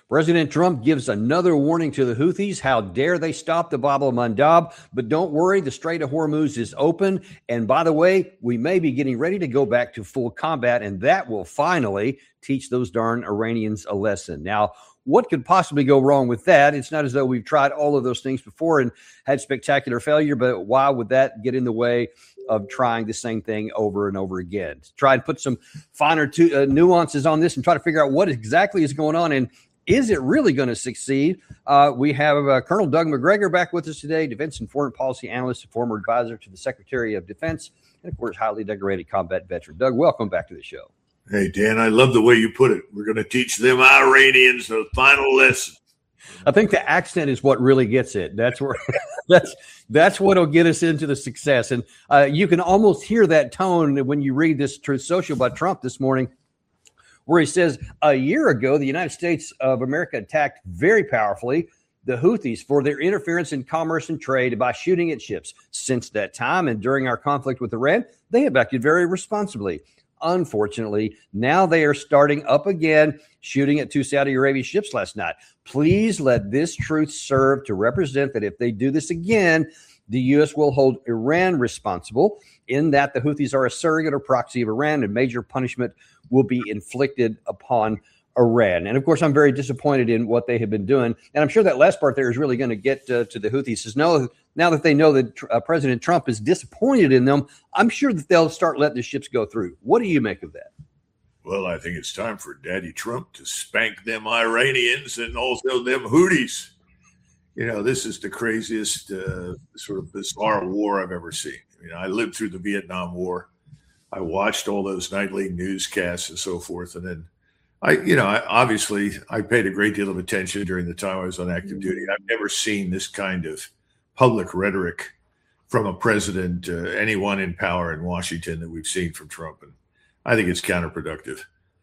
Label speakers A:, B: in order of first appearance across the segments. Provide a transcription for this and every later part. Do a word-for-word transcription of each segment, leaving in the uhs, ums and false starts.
A: President Trump gives another warning to the Houthis. How dare they stop the Bab el-Mandab? But don't worry, the Strait of Hormuz is open. And by the way, we may be getting ready to go back to full combat, and that will finally teach those darn Iranians a lesson. Now, what could possibly go wrong with that? It's not as though we've tried all of those things before and had spectacular failure, but why would that get in the way of trying the same thing over and over again? Try and put some finer tu- uh, nuances on this and try to figure out what exactly is going on and is it really going to succeed? Uh, we have uh, Colonel Doug Macgregor back with us today, defense and foreign policy analyst, former advisor to the Secretary of Defense, and of course, highly decorated combat veteran. Doug, welcome back to the show.
B: Hey, Dan, I love the way you put it. We're going to teach them Iranians the final lesson.
A: I think the accent is what really gets it. That's where that's that's what'll get us into the success. And uh, you can almost hear that tone when you read this Truth Social by Trump this morning, where he says a year ago, the United States of America attacked very powerfully the Houthis for their interference in commerce and trade by shooting at ships. Since that time and during our conflict with Iran, they have acted very responsibly. Unfortunately, now they are starting up again, shooting at two Saudi Arabia ships last night. Please let this truth serve to represent that if they do this again, the U S will hold Iran responsible in that the Houthis are a surrogate or proxy of Iran, and major punishment will be inflicted upon Iran. And of course, I'm very disappointed in what they have been doing. And I'm sure that last part there is really going to get uh, to the Houthis. Is no, now that they know that uh, President Trump is disappointed in them, I'm sure that they'll start letting the ships go through. What do you make of that?
B: Well, I think it's time for Daddy Trump to spank them Iranians and also them Houthis. You know, this is the craziest uh, sort of bizarre war I've ever seen. You know, I lived through the Vietnam War. I watched all those nightly newscasts and so forth. And then I, you know, I, obviously I paid a great deal of attention during the time I was on active duty. I've never seen this kind of public rhetoric from a president, uh, anyone in power in Washington that we've seen from Trump. And I think it's counterproductive.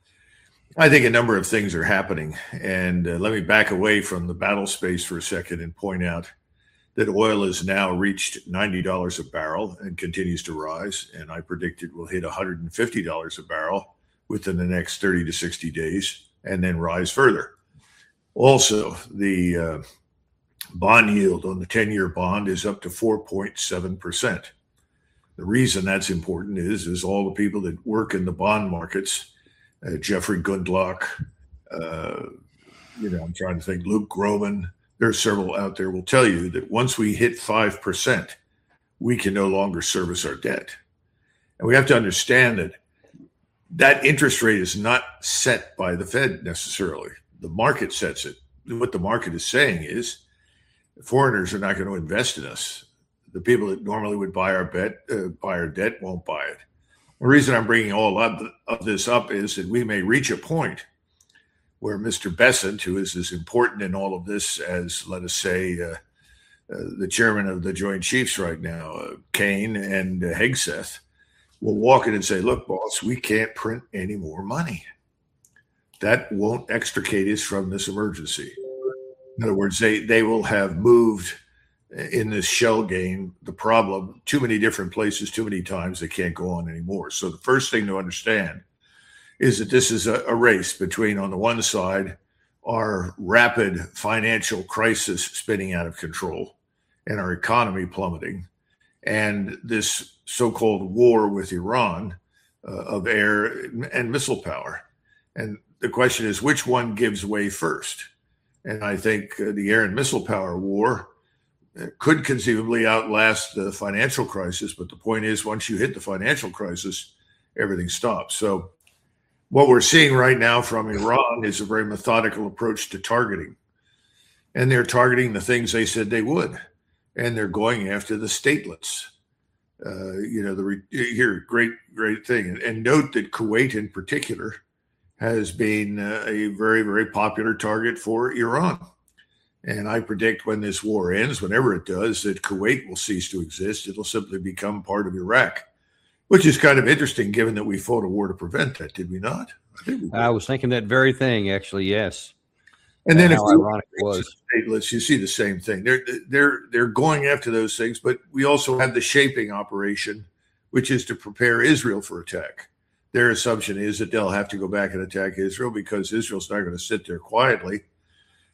B: I think a number of things are happening. And uh, let me back away from the battle space for a second and point out that oil has now reached ninety dollars a barrel and continues to rise. And I predict it will hit one hundred fifty dollars a barrel within the next thirty to sixty days and then rise further. Also, the uh, bond yield on the ten-year bond is up to four point seven percent. The reason that's important is, is all the people that work in the bond markets, uh, Jeffrey Gundlach, uh, you know, I'm trying to think, Luke Groman, there are several out there will tell you that once we hit five percent, we can no longer service our debt. And we have to understand that that interest rate is not set by the Fed necessarily. The market sets it. What the market is saying is foreigners are not going to invest in us. The people that normally would buy our bet, uh, buy our debt won't buy it. The reason I'm bringing all of, of this up is that we may reach a point where Mister Bessent, who is as important in all of this as, let us say, uh, uh, the chairman of the Joint Chiefs right now, uh, Kane and uh, Hegseth, will walk in and say, look, boss, we can't print any more money. That won't extricate us from this emergency. In other words, they, they will have moved in this shell game the problem too many different places, too many times. They can't go on anymore. So the first thing to understand is that this is a, a race between, on the one side, our rapid financial crisis spinning out of control and our economy plummeting, and this so-called war with Iran uh, of air and missile power. And the question is, which one gives way first? And I think uh, the air and missile power war uh, could conceivably outlast the financial crisis. But the point is, once you hit the financial crisis, everything stops. So what we're seeing right now from Iran is a very methodical approach to targeting. And they're targeting the things they said they would. And they're going after the statelets. Uh, you know, the re- here, great, great thing. And, and note that Kuwait in particular has been uh, a very, very popular target for Iran. And I predict when this war ends, whenever it does, that Kuwait will cease to exist. It'll simply become part of Iraq, which is kind of interesting given that we fought a war to prevent that, did we not? I, think we did.
A: I was thinking that very thing, actually, yes.
B: And then,
A: how
B: if
A: ironic it was.
B: Stateless, you see the same thing. They're they're they're going after those things, but we also have the shaping operation, which is to prepare Israel for attack. Their assumption is that they'll have to go back and attack Israel because Israel's not going to sit there quietly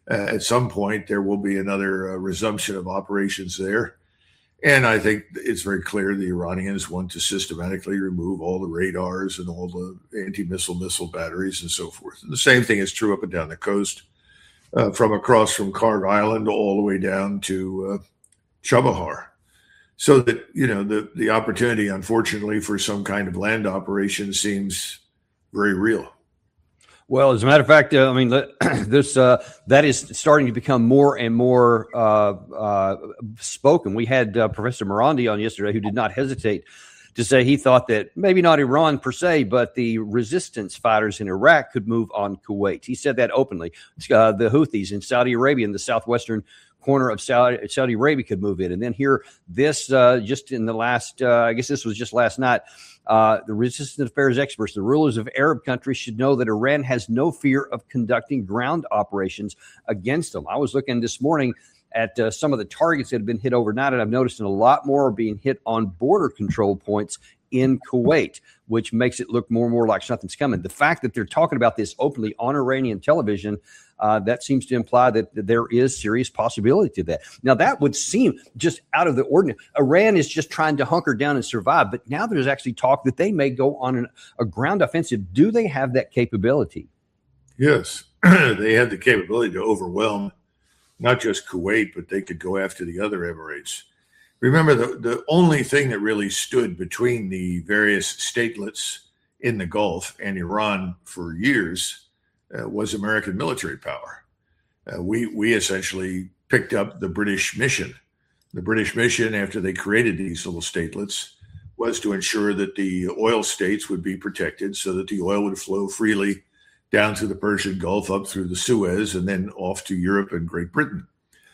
B: uh, at some point there will be another uh, resumption of operations there. And I think it's very clear the Iranians want to systematically remove all the radars and all the anti-missile missile batteries and so forth. And the same thing is true up and down the coast, uh, from across from Karg Island all the way down to uh, Chabahar. So that, you know, the, the opportunity, unfortunately, for some kind of land operation seems very real.
A: Well, as a matter of fact, uh, I mean, this uh, that is starting to become more and more uh, uh, spoken. We had uh, Professor Morandi on yesterday, who did not hesitate to say he thought that maybe not Iran per se, but the resistance fighters in Iraq could move on Kuwait. He said that openly. Uh, the Houthis in Saudi Arabia, in the southwestern corner of Saudi, Saudi Arabia, could move in. And then here, this uh, just in the last, uh, I guess this was just last night, uh, the resistance affairs experts, the rulers of Arab countries should know that Iran has no fear of conducting ground operations against them. I was looking this morning at uh, some of the targets that have been hit overnight, and I've noticed a lot more are being hit on border control points in Kuwait, which makes it look more and more like something's coming. The fact that they're talking about this openly on Iranian television, uh, that seems to imply that there is serious possibility to that. Now, that would seem just out of the ordinary. Iran is just trying to hunker down and survive, but now there's actually talk that they may go on an, a ground offensive. Do they have that capability?
B: Yes, they have the capability to overwhelm not just Kuwait, but they could go after the other Emirates. Remember, the, the only thing that really stood between the various statelets in the Gulf and Iran for years uh, was American military power. Uh, we, we essentially picked up the British mission. The British mission, after they created these little statelets, was to ensure that the oil states would be protected so that the oil would flow freely down through the Persian Gulf, up through the Suez, and then off to Europe and Great Britain.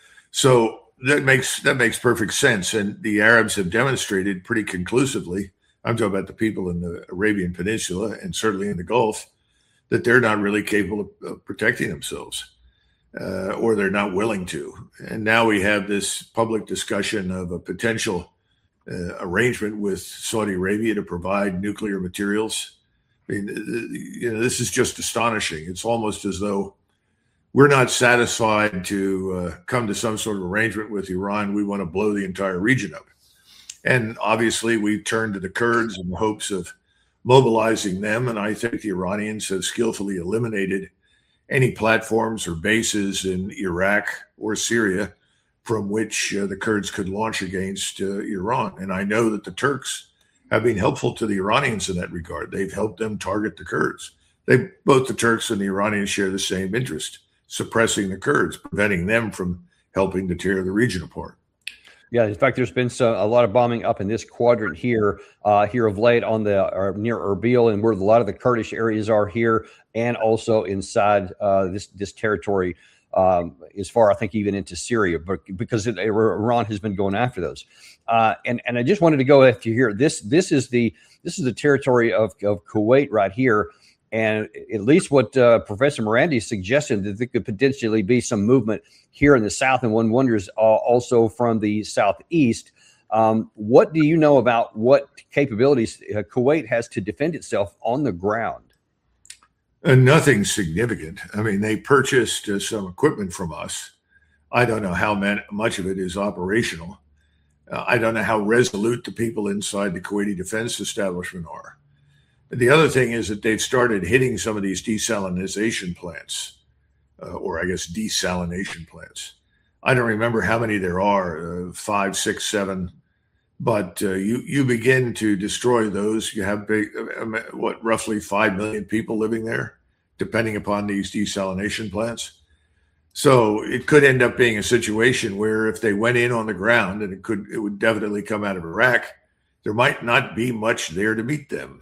B: So that makes that makes perfect sense. And the Arabs have demonstrated pretty conclusively, I'm talking about the people in the Arabian Peninsula and certainly in the Gulf, that they're not really capable of, of protecting themselves, uh, or they're not willing to. And now we have this public discussion of a potential uh, arrangement with Saudi Arabia to provide nuclear materials. I mean, you know, this is just astonishing. It's almost as though we're not satisfied to uh, come to some sort of arrangement with Iran. We want to blow the entire region up. And obviously, we've turned to the Kurds in the hopes of mobilizing them. And I think the Iranians have skillfully eliminated any platforms or bases in Iraq or Syria from which uh, the Kurds could launch against uh, Iran. And I know that the Turks have been helpful to the Iranians in that regard. They've helped them target the Kurds. They, both the Turks and the Iranians share the same interest, suppressing the Kurds, preventing them from helping to tear the region apart.
A: Yeah, in fact, there's been so, a lot of bombing up in this quadrant here, uh, here of late on the uh, near Erbil and where a lot of the Kurdish areas are here, and also inside uh, this this territory, um, as far I think even into Syria, but because it, Iran has been going after those. Uh, and and I just wanted to go after here. This this is the this is the territory of of Kuwait right here. And at least what uh, Professor Morandi is suggesting, that there could potentially be some movement here in the south, and one wonders uh, also from the southeast. Um, what do you know about what capabilities uh, Kuwait has to defend itself on the ground?
B: Uh, nothing significant. I mean, they purchased uh, some equipment from us. I don't know how man- much of it is operational. Uh, I don't know how resolute the people inside the Kuwaiti defense establishment are. The other thing is that they've started hitting some of these desalination plants, uh, or I guess desalination plants. I don't remember how many there are, uh, five, six, seven, but uh, you you begin to destroy those. You have big, uh, what, roughly five million people living there, depending upon these desalination plants. So it could end up being a situation where if they went in on the ground, and it could, it would definitely come out of Iraq, there might not be much there to meet them.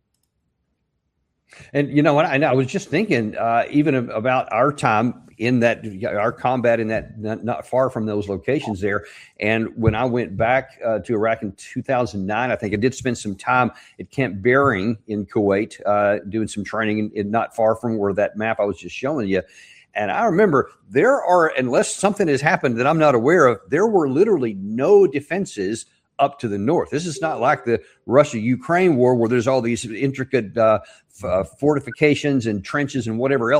A: And you know what? I, I was just thinking, uh, even about our time in that, our combat in that, not, not far from those locations there. And when I went back uh, to Iraq in two thousand nine, I think I did spend some time at Camp Bering in Kuwait, uh, doing some training in, in not far from where that map I was just showing you. And I remember there are, unless something has happened that I'm not aware of, there were literally no defenses up to the north. This is not like the Russia-Ukraine war where there's all these intricate uh, f- uh, fortifications and trenches and whatever else.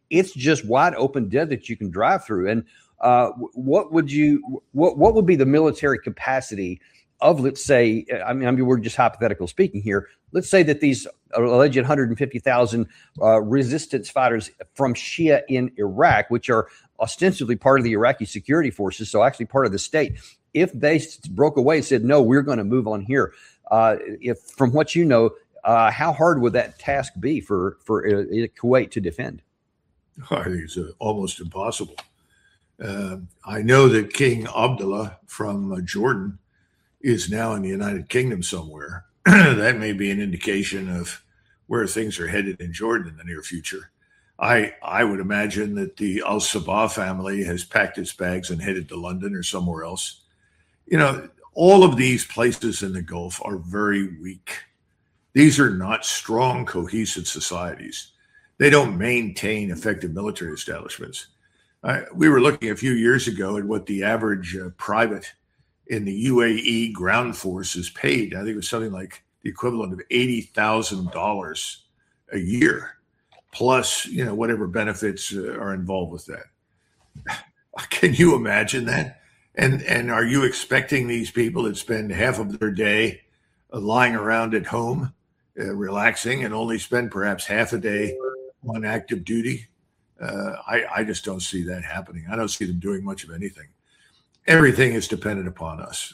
A: it's just wide open desert you can drive through. And uh, what would you what what would be the military capacity of, let's say, I mean, I mean, we're just hypothetical speaking here. Let's say that these alleged one hundred fifty thousand uh, resistance fighters from Shia in Iraq, which are ostensibly part of the Iraqi security forces, so actually part of the state, if they broke away and said, no, we're going to move on here, uh, if from what you know, uh, how hard would that task be for, for uh, Kuwait to defend?
B: I think it's uh, almost impossible. Uh, I know that King Abdullah from uh, Jordan is now in the United Kingdom somewhere. That may be an indication of where things are headed in Jordan in the near future. I I would imagine that the Al-Sabah family has packed its bags and headed to London or somewhere else. You know, all of these places in the Gulf are very weak. These are not strong, cohesive societies. They don't maintain effective military establishments. Uh, we were looking a few years ago at what the average uh, private in the U A E ground force is paid. I think it was something like the equivalent of eighty thousand dollars a year, plus, you know, whatever benefits uh, are involved with that. Can you imagine that? And and are you expecting these people that spend half of their day uh, lying around at home, uh, relaxing, and only spend perhaps half a day on active duty? Uh, I, I just don't see that happening. I don't see them doing much of anything. Everything is dependent upon us.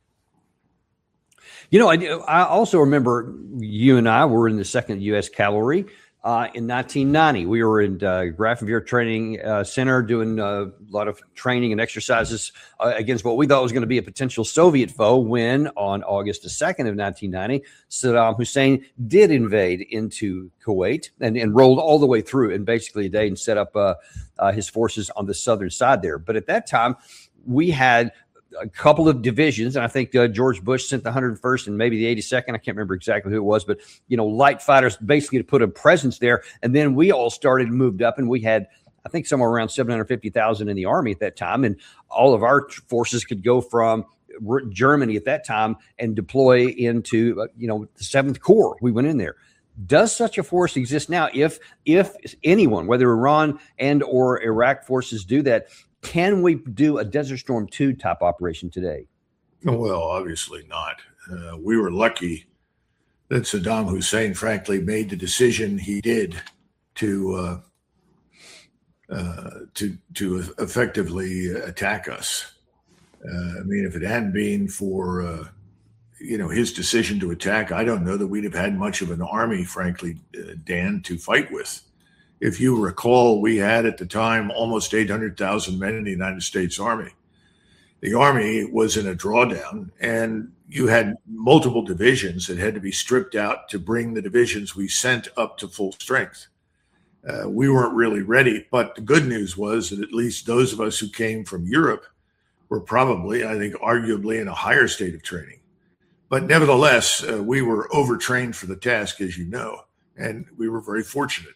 A: You know, I, I also remember you and I were in the second U S Cavalry uh, in nineteen ninety. We were in uh, Grafenwehr Training uh, Center doing uh, a lot of training and exercises uh, against what we thought was going to be a potential Soviet foe when, on August the second of nineteen ninety, Saddam Hussein did invade into Kuwait and, and rolled all the way through in basically a day and set up uh, uh, his forces on the southern side there. But at that time, we had a couple of divisions, and I think uh, George Bush sent the one hundred first and maybe the eighty-second. I can't remember exactly who it was, but, you know, light fighters basically to put a presence there. And then we all started, moved up, and we had, I think, somewhere around seven hundred fifty thousand in the Army at that time. And all of our forces could go from Germany at that time and deploy into, uh, you know, the seventh Corps. We went in there. Does such a force exist now? If if anyone, whether Iran and or Iraq forces do that, can we do a Desert Storm two type operation today?
B: Well, obviously not. Uh, we were lucky that Saddam Hussein, frankly, made the decision he did to uh, uh, to to effectively attack us. Uh, I mean, if it hadn't been for uh, you know his decision to attack, I don't know that we'd have had much of an army, frankly, uh, Dan, to fight with. If you recall, we had at the time almost eight hundred thousand men in the United States Army. The Army was in a drawdown, and you had multiple divisions that had to be stripped out to bring the divisions we sent up to full strength. Uh, we weren't really ready, but the good news was that at least those of us who came from Europe were probably, I think, arguably in a higher state of training. But nevertheless, uh, we were overtrained for the task, as you know, and we were very fortunate.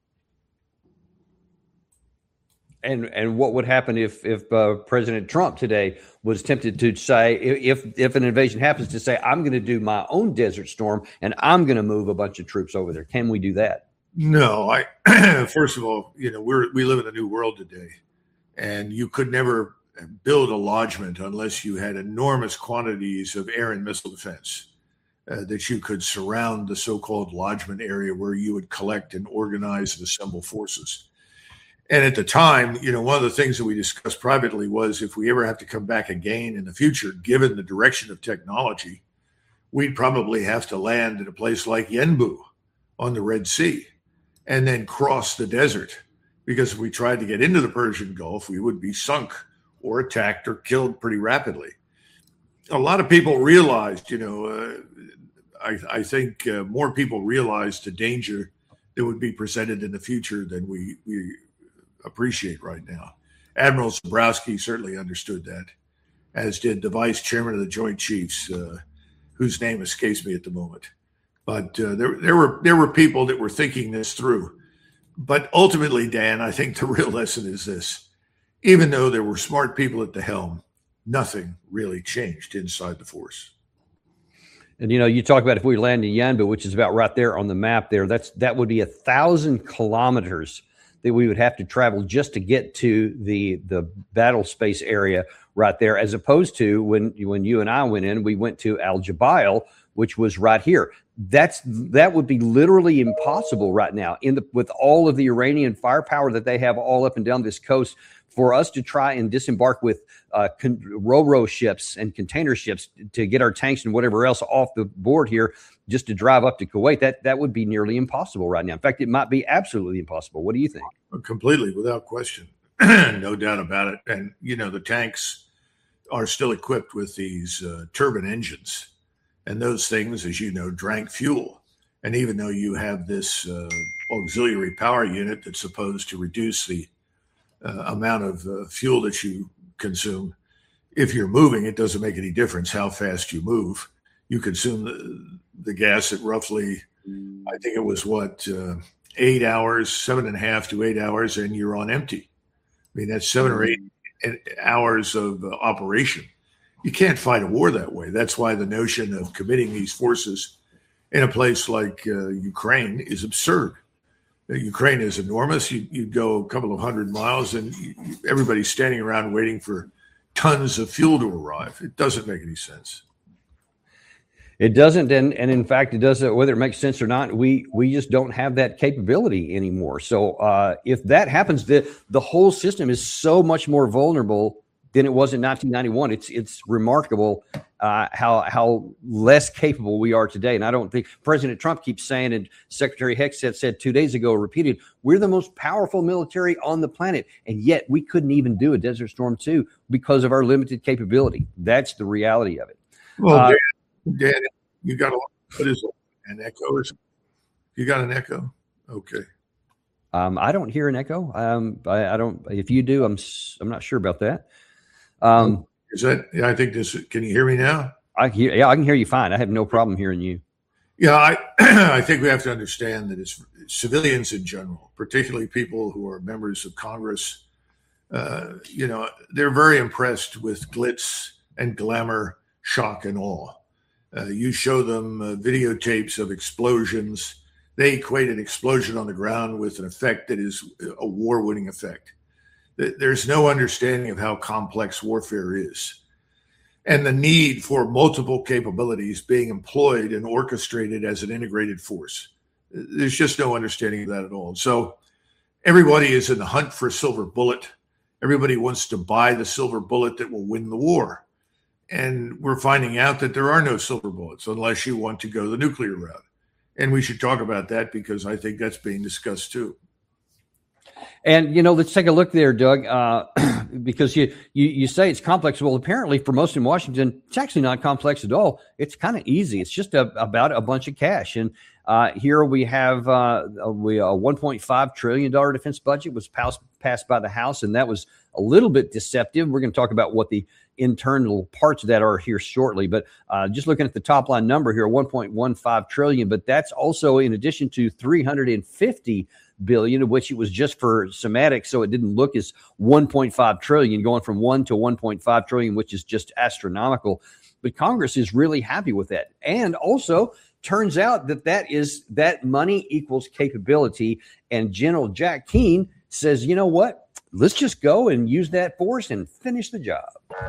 A: And and what would happen if if uh, President Trump today was tempted to say, if if an invasion happens, to say, I'm going to do my own Desert Storm and I'm going to move a bunch of troops over there? Can we do that?
B: No, I first of all, you know, we're we live in a new world today, and you could never build a lodgment unless you had enormous quantities of air and missile defense uh, that you could surround the so-called lodgment area where you would collect and organize and assemble forces. And at the time, you know, one of the things that we discussed privately was if we ever have to come back again in the future, given the direction of technology, we'd probably have to land at a place like Yanbu on the Red Sea and then cross the desert. Because if we tried to get into the Persian Gulf, we would be sunk or attacked or killed pretty rapidly. A lot of people realized, you know, uh, I, I think uh, more people realized the danger that would be presented in the future than we we appreciate right now. Admiral Zabrowski certainly understood that, as did the vice chairman of the Joint Chiefs, uh, whose name escapes me at the moment. But uh, there, there were there were people that were thinking this through. But ultimately, Dan, I think the real lesson is this: even though there were smart people at the helm, nothing really changed inside the force.
A: And, you know, you talk about if we land in Yanbu, which is about right there on the map there, that's that would be a thousand kilometers that we would have to travel just to get to the the battle space area right there, as opposed to when when you and I went in, we went to Al Jabail, which was right here. That's that would be literally impossible right now in the with all of the Iranian firepower that they have all up and down this coast. For us to try and disembark with uh, con- ro-ro ships and container ships to get our tanks and whatever else off the board here, just to drive up to Kuwait, that that would be nearly impossible right now. In fact, it might be absolutely impossible. What do you think?
B: Completely, without question. No doubt about it. And, you know, the tanks are still equipped with these uh, turbine engines. And those things, as you know, drank fuel. And even though you have this uh, auxiliary power unit that's supposed to reduce the uh, amount of uh, fuel that you consume, if you're moving, it doesn't make any difference how fast you move. You consume the, the gas at roughly, I think it was what, uh, eight hours, seven and a half to eight hours, and you're on empty. I mean, that's seven or eight hours of uh, operation. You can't fight a war that way. That's why the notion of committing these forces in a place like uh, Ukraine is absurd. Uh, Ukraine is enormous. You, you'd go a couple of hundred miles and you, everybody's standing around waiting for tons of fuel to arrive. It doesn't make any sense.
A: It doesn't, and and in fact, it doesn't. Whether it makes sense or not, we we just don't have that capability anymore. So uh, if that happens, the the whole system is so much more vulnerable than it was in nineteen ninety-one. It's it's remarkable uh, how how less capable we are today. And I don't think President Trump keeps saying, and Secretary Hegseth said two days ago, repeated, we're the most powerful military on the planet, and yet we couldn't even do a Desert Storm two because of our limited capability. That's the reality of it.
B: Well,
A: uh,
B: Dan, Dan, you got a what is it? An echo or something? You got an echo? Okay.
A: Um, I don't hear an echo. Um, I, I don't. If you do, I'm I'm not sure about that. Um,
B: is that? Yeah, I think this. Can you hear me now?
A: I hear. Yeah, I can hear you fine. I have no problem hearing you.
B: Yeah, I I think we have to understand that it's civilians in general, particularly people who are members of Congress. Uh, you know, they're very impressed with glitz and glamour, shock and awe. Uh, you show them uh, videotapes of explosions. They equate an explosion on the ground with an effect that is a war-winning effect. There's no understanding of how complex warfare is and the need for multiple capabilities being employed and orchestrated as an integrated force. There's just no understanding of that at all. So everybody is in the hunt for a silver bullet. Everybody wants to buy the silver bullet that will win the war. And we're finding out that there are no silver bullets unless you want to go the nuclear route. And we should talk about that because I think that's being discussed too.
A: And, you know, let's take a look there, Doug, uh, because you, you you say it's complex. Well, apparently for most in Washington, it's actually not complex at all. It's kind of easy. It's just a, about a bunch of cash. And uh, here we have uh, we a one point five trillion dollars defense budget was passed, passed by the House, and that was a little bit deceptive. We're going to talk about what the internal parts of that are here shortly. But uh, just looking at the top line number here, one point one five trillion dollars, but that's also in addition to three hundred fifty billion, of which it was just for Somatic, so it didn't look as one point five trillion, going from one to one point five trillion, which is just astronomical. But Congress is really happy with that. And also turns out that that is that money equals capability. And General Jack Keane says, you know what? Let's just go and use that force and finish the job.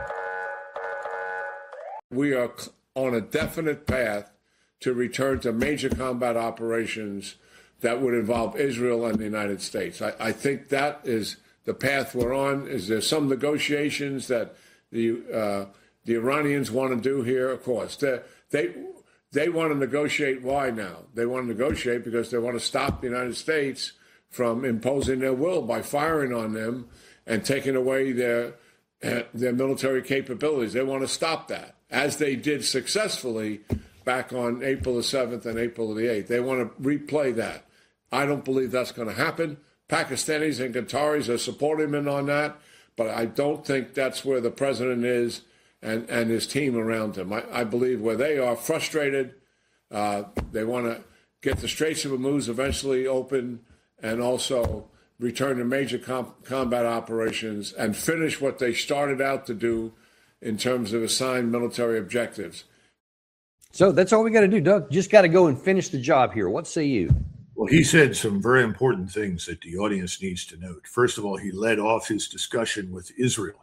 C: We are on a definite path to return to major combat operations that would involve Israel and the United States. I, I think that is the path we're on. Is there some negotiations that the uh, the Iranians want to do here? Of course, they they they want to negotiate. Why now? They want to negotiate because they want to stop the United States from imposing their will by firing on them and taking away their uh, their military capabilities. They want to stop that, as they did successfully back on April the seventh and April the eighth. They want to replay that. I don't believe that's going to happen. Pakistanis and Qataris are supporting him on that, but I don't think that's where the president is and, and his team around him. I, I believe where they are frustrated, uh, they want to get the Straits of Hormuz eventually open and also return to major com- combat operations and finish what they started out to do in terms of assigned military objectives.
A: So that's all we got to do, Doug. Just got to go and finish the job here. What say you?
B: Well, he said some very important things that the audience needs to note. First of all, he led off his discussion with Israel.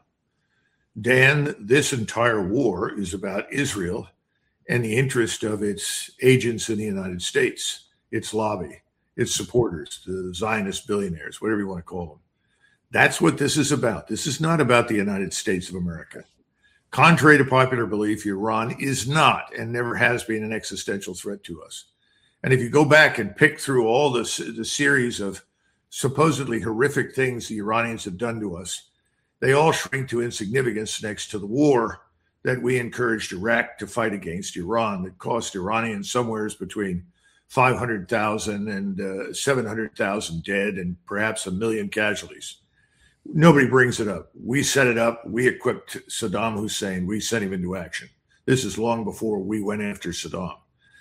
B: Dan, this entire war is about Israel and the interest of its agents in the United States, its lobby, its supporters, the Zionist billionaires, whatever you want to call them. That's what this is about. This is not about the United States of America. Contrary to popular belief, Iran is not and never has been an existential threat to us. And if you go back and pick through all this, the series of supposedly horrific things the Iranians have done to us, they all shrink to insignificance next to the war that we encouraged Iraq to fight against Iran that cost Iranians somewhere between five hundred thousand and uh, seven hundred thousand dead and perhaps a million casualties. Nobody brings it up. We set it up. We equipped Saddam Hussein. We sent him into action. This is long before we went after Saddam.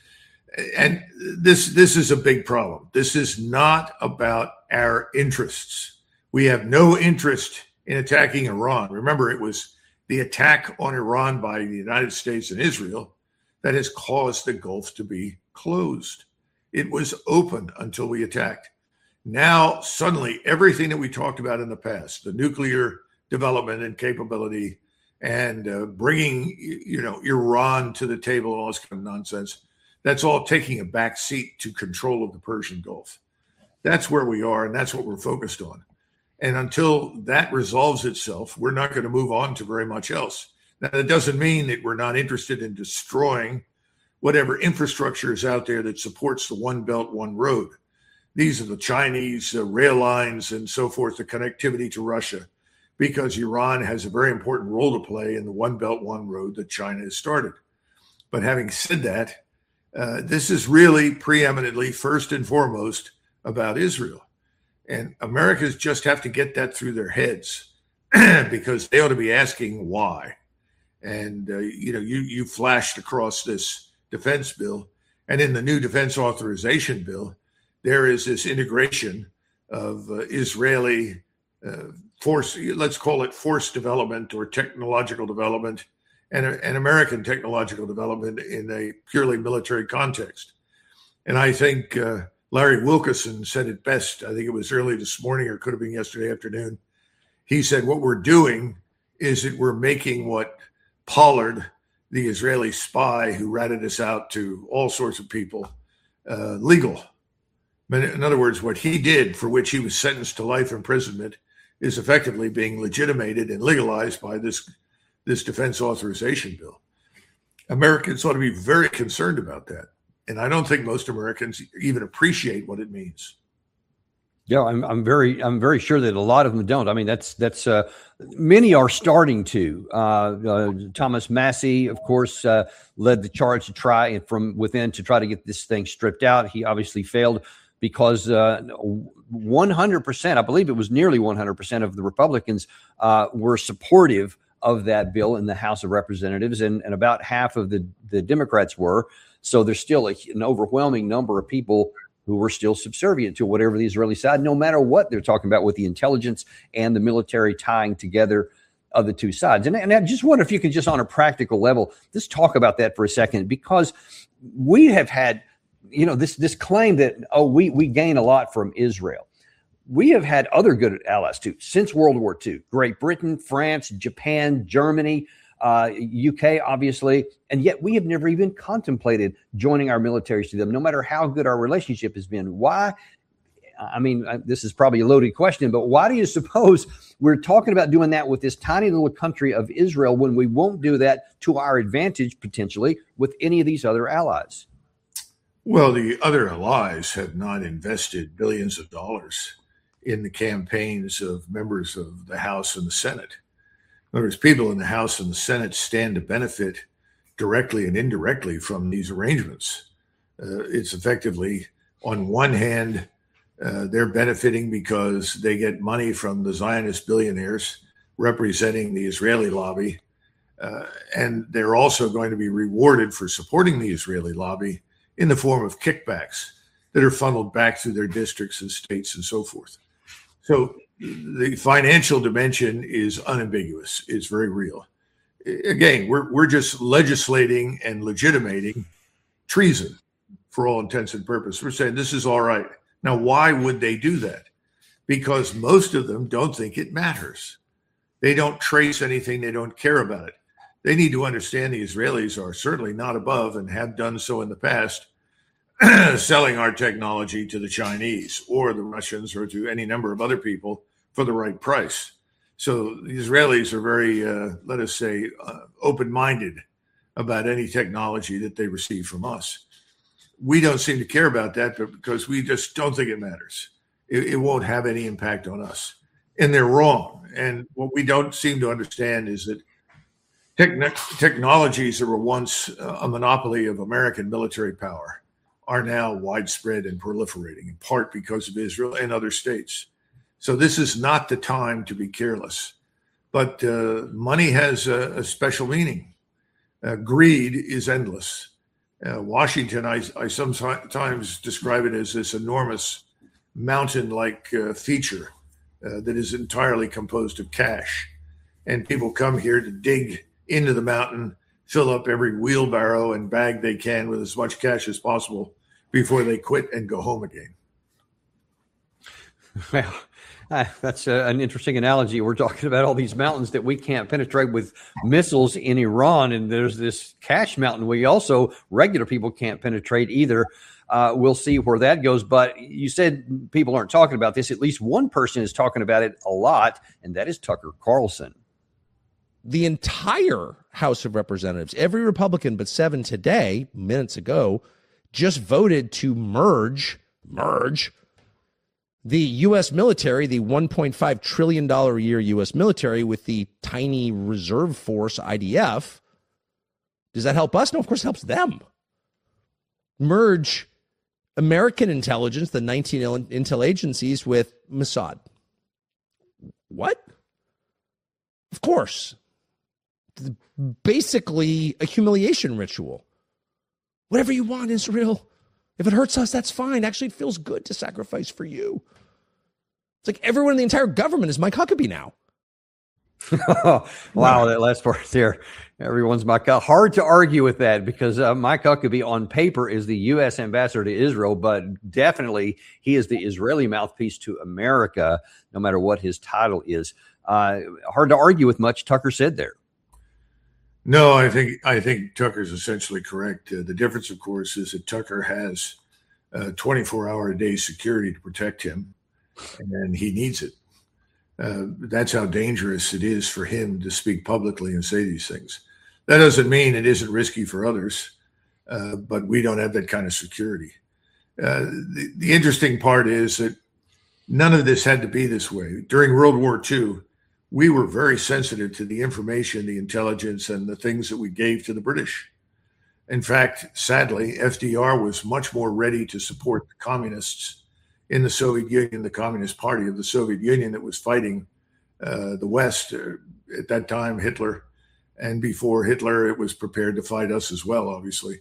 B: And this, this is a big problem. This is not about our interests. We have no interest in attacking Iran. Remember, it was the attack on Iran by the United States and Israel that has caused the Gulf to be closed. It was open until we attacked. Now, suddenly, everything that we talked about in the past, the nuclear development and capability and uh, bringing, you know, Iran to the table and all this kind of nonsense, that's all taking a back seat to control of the Persian Gulf. That's where we are, and that's what we're focused on. And until that resolves itself, we're not going to move on to very much else. Now, that doesn't mean that we're not interested in destroying whatever infrastructure is out there that supports the One Belt, One Road. These are the Chinese uh, rail lines and so forth, the connectivity to Russia, because Iran has a very important role to play in the One Belt, One Road that China has started. But having said that, uh, this is really preeminently, first and foremost, about Israel. And Americans just have to get that through their heads because they ought to be asking why. And, uh, you know, you, you flashed across this defense bill, and in the new defense authorization bill, there is this integration of uh, Israeli uh, force, let's call it force development or technological development, and, and American technological development in a purely military context. And I think uh, Larry Wilkerson said it best. I think it was early this morning or could have been yesterday afternoon. He said, what we're doing is that we're making what Pollard, the Israeli spy who ratted us out to all sorts of people, uh, legal. In other words, what he did, for which he was sentenced to life imprisonment, is effectively being legitimated and legalized by this, this defense authorization bill. Americans ought to be very concerned about that. And I don't think most Americans even appreciate what it means.
A: Yeah, I'm, I'm very, I'm very sure that a lot of them don't. I mean, that's, that's, uh, many are starting to. Uh, uh, Thomas Massie, of course, uh, led the charge to try and from within to try to get this thing stripped out. He obviously failed because uh, one hundred percent, I believe it was nearly one hundred percent of the Republicans uh, were supportive of that bill in the House of Representatives, and, and about half of the, the Democrats were. So there's still a, an overwhelming number of people who were still subservient to whatever the Israeli side, no matter what they're talking about with the intelligence and the military tying together of the two sides. And, and I just wonder if you could just on a practical level, just talk about that for a second, because we have had, you know, this, this claim that, oh, we, we gain a lot from Israel. We have had other good allies too, since World War Two, Great Britain, France, Japan, Germany, Uh, U K, obviously, and yet we have never even contemplated joining our militaries to them, no matter how good our relationship has been. Why? I mean, this is probably a loaded question, but why do you suppose we're talking about doing that with this tiny little country of Israel when we won't do that to our advantage, potentially, with any of these other allies?
B: Well, the other allies have not invested billions of dollars in the campaigns of members of the House and the Senate. In other words, people in the House and the Senate stand to benefit directly and indirectly from these arrangements. Uh, it's effectively, on one hand, uh, they're benefiting because they get money from the Zionist billionaires representing the Israeli lobby. Uh, and they're also going to be rewarded for supporting the Israeli lobby in the form of kickbacks that are funneled back through their districts and states and so forth. So the financial dimension is unambiguous. It's very real. Again, we're we're just legislating and legitimating treason for all intents and purposes. We're saying this is all right. Now, why would they do that? Because most of them don't think it matters. They don't trace anything. They don't care about it. They need to understand the Israelis are certainly not above and have done so in the past, selling our technology to the Chinese or the Russians or to any number of other people for the right price. So the Israelis are very, uh, let us say, uh, open-minded about any technology that they receive from us. We don't seem to care about that because we just don't think it matters. It, it won't have any impact on us. And they're wrong. And what we don't seem to understand is that techn- technologies that were once uh, a monopoly of American military power are now widespread and proliferating, in part because of Israel and other states. So this is not the time to be careless. But uh, money has a, a special meaning. Uh, greed is endless. Uh, Washington, I, I sometimes describe it as this enormous mountain-like uh, feature uh, that is entirely composed of cash. And people come here to dig into the mountain, fill up every wheelbarrow and bag they can with as much cash as possible before they quit and go home again.
A: Well, uh, that's uh, an interesting analogy. We're talking about all these mountains that we can't penetrate with missiles in Iran, and there's this cash mountain we also, regular people can't penetrate either. Uh, we'll see where that goes. But you said people aren't talking about this. At least one person is talking about it a lot, and that is Tucker Carlson.
D: The entire House of Representatives, every Republican but seven today, minutes ago, just voted to merge, merge the U S military, the one point five trillion dollars a year U S military, with the tiny reserve force, I D F. Does that help us? No, of course it helps them. Merge American intelligence, the nineteen intel agencies, with Mossad. What? Of course. Basically a humiliation ritual. Whatever you want, Israel. If it hurts us, that's fine. Actually, it feels good to sacrifice for you. It's like everyone in the entire government is Mike Huckabee now.
A: Wow, that last part there. Everyone's Mike. Hard to argue with that because uh, Mike Huckabee on paper is the U S ambassador to Israel, but definitely he is the Israeli mouthpiece to America, no matter what his title is. Uh, hard to argue with much Tucker said there.
B: No, I think I think Tucker's essentially correct. Uh, the difference, of course, is that Tucker has uh, twenty-four hour a day security to protect him, and he needs it. Uh, that's how dangerous it is for him to speak publicly and say these things. That doesn't mean it isn't risky for others, uh, but we don't have that kind of security. Uh, the, the interesting part is that none of this had to be this way. During World War Two, we were very sensitive to the information, the intelligence, and the things that we gave to the British. In fact, sadly, F D R was much more ready to support the communists in the Soviet Union, the Communist Party of the Soviet Union that was fighting uh, the West. Uh, at that time, Hitler. And before Hitler, it was prepared to fight us as well, obviously.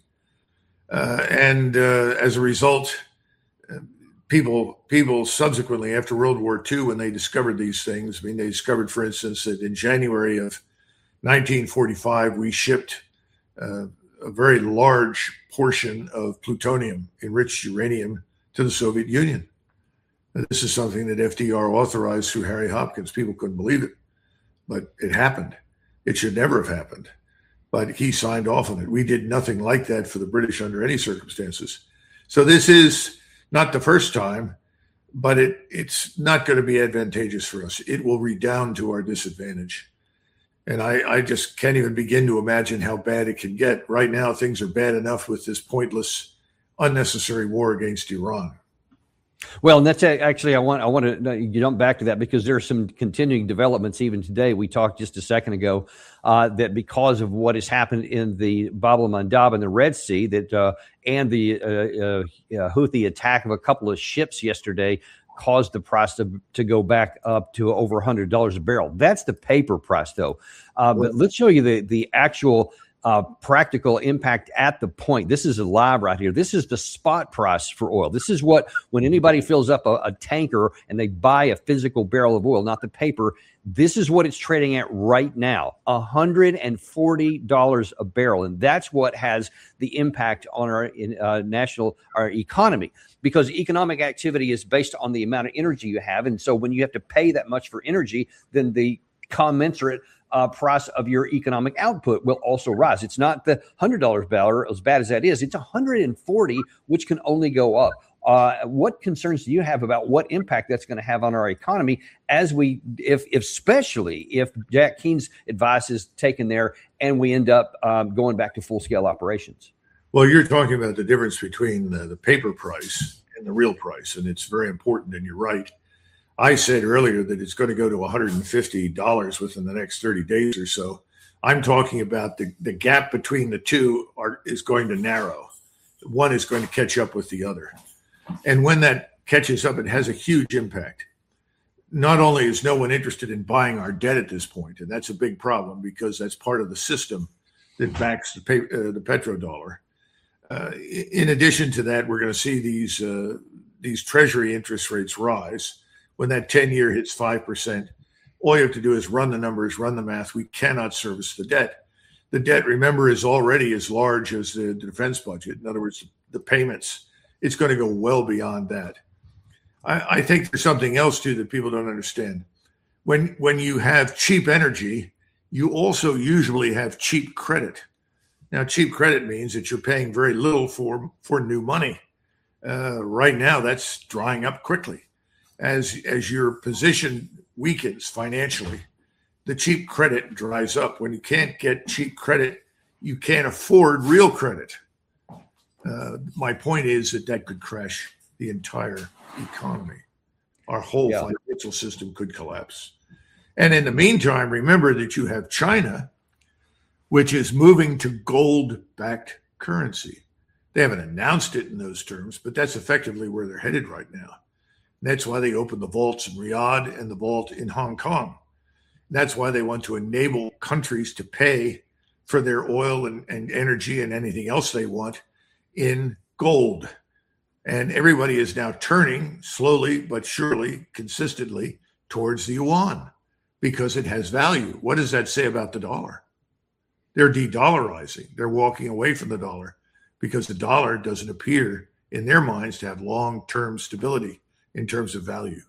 B: Uh, and uh, as a result, uh, People, people subsequently, after World War Two, when they discovered these things, I mean, they discovered, for instance, that in January of nineteen forty-five, we shipped uh, a very large portion of plutonium, enriched uranium, to the Soviet Union. And this is something that F D R authorized through Harry Hopkins. People couldn't believe it, but it happened. It should never have happened, but he signed off on it. We did nothing like that for the British under any circumstances. So this is not the first time, but it, it's not going to be advantageous for us. It will redound to our disadvantage. And I, I just can't even begin to imagine how bad it can get. Right now, things are bad enough with this pointless, unnecessary war against Iran.
A: Well, and that's actually, I want I want to jump back to that because there are some continuing developments even today. We talked just a second ago uh, that because of what has happened in the Bab el-Mandab and the Red Sea, that uh, and the uh, uh, Houthi attack of a couple of ships yesterday caused the price to, to go back up to over one hundred dollars a barrel. That's the paper price, though. Uh, but let's show you the the actual uh, practical impact at the point. This is live right here. This is the spot price for oil. This is what, when anybody fills up a, a tanker and they buy a physical barrel of oil, not the paper, this is what it's trading at right now, one hundred forty dollars a barrel. And that's what has the impact on our uh, national, our economy, because economic activity is based on the amount of energy you have. And so when you have to pay that much for energy, then the commensurate Uh, price of your economic output will also rise. It's not the one hundred dollars barrel, as bad as that is. It's one hundred forty, which can only go up. Uh, what concerns do you have about what impact that's going to have on our economy as we, if, if especially if Jack Keane's advice is taken there and we end up um, going back to full-scale operations?
B: Well, you're talking about the difference between the, the paper price and the real price, and it's very important, and you're right. I said earlier that it's going to go to one hundred fifty dollars within the next thirty days or so. I'm talking about the, the gap between the two are, is going to narrow. One is going to catch up with the other. And when that catches up, it has a huge impact. Not only is no one interested in buying our debt at this point, and that's a big problem because that's part of the system that backs the, pay, uh, the petrodollar. Uh, in addition to that, we're going to see these uh, these treasury interest rates rise. When that ten-year hits five percent, all you have to do is run the numbers, run the math. We cannot service the debt. The debt, remember, is already as large as the defense budget. In other words, the payments, it's going to go well beyond that. I, I think there's something else, too, that people don't understand. When, when you have cheap energy, you also usually have cheap credit. Now, cheap credit means that you're paying very little for, for new money. Uh, right now, that's drying up quickly. As as your position weakens financially, the cheap credit dries up. When you can't get cheap credit, you can't afford real credit. Uh, my point is that that could crash the entire economy. Our whole yeah. financial system could collapse. And in the meantime, remember that you have China, which is moving to gold-backed currency. They haven't announced it in those terms, but that's effectively where they're headed right now. That's why they opened the vaults in Riyadh and the vault in Hong Kong. That's why they want to enable countries to pay for their oil and, and energy and anything else they want in gold. And everybody is now turning slowly but surely, consistently towards the yuan because it has value. What does that say about the dollar? They're de-dollarizing. They're walking away from the dollar because the dollar doesn't appear in their minds to have long-term stability in terms of value.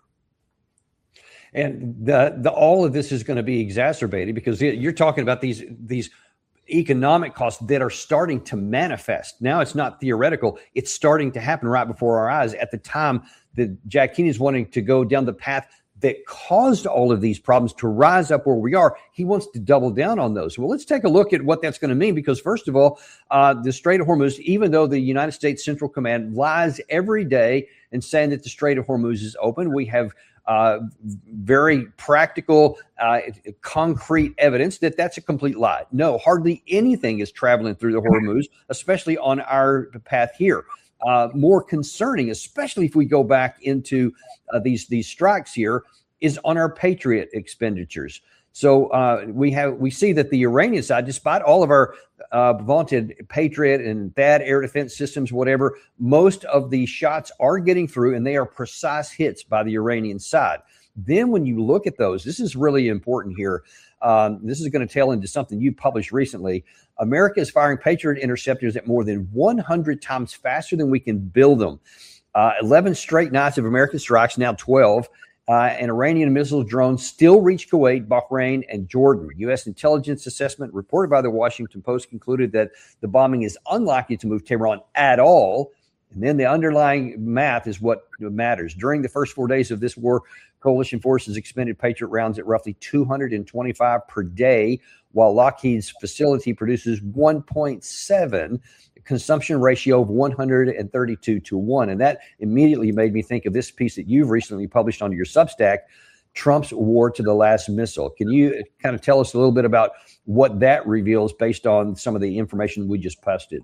A: And the, the all of this is going to be exacerbated because you're talking about these these economic costs that are starting to manifest. Now it's not theoretical. It's starting to happen right before our eyes at the time that Jack Keane is wanting to go down the path that caused all of these problems to rise up where we are. He wants to double down on those. Well, let's take a look at what that's going to mean, because first of all, uh, the Strait of Hormuz, even though the United States Central Command lies every day in saying that the Strait of Hormuz is open, we have uh, very practical, uh, concrete evidence that that's a complete lie. No, hardly anything is traveling through the Hormuz, especially on our path here. Uh, more concerning, especially if we go back into uh, these these strikes here, is on our Patriot expenditures. So uh, we have we see that the Iranian side, despite all of our uh, vaunted Patriot and T H A A D air defense systems, whatever, most of the shots are getting through, and they are precise hits by the Iranian side. Then when you look at those, this is really important here. Um, this is going to tail into something you published recently. America is firing Patriot interceptors at more than one hundred times faster than we can build them. Uh, eleven straight nights of American strikes, now twelve, uh, and Iranian missile drones still reach Kuwait, Bahrain, and Jordan. U S intelligence assessment reported by the Washington Post concluded that the bombing is unlikely to move Tehran at all. And then the underlying math is what matters. During the first four days of this war, coalition forces expended Patriot rounds at roughly two hundred twenty-five per day, while Lockheed's facility produces one point seven, consumption ratio of one hundred thirty-two to one. And that immediately made me think of this piece that you've recently published on your Substack, Trump's war to the last missile. Can you kind of tell us a little bit about what that reveals based on some of the information we just posted?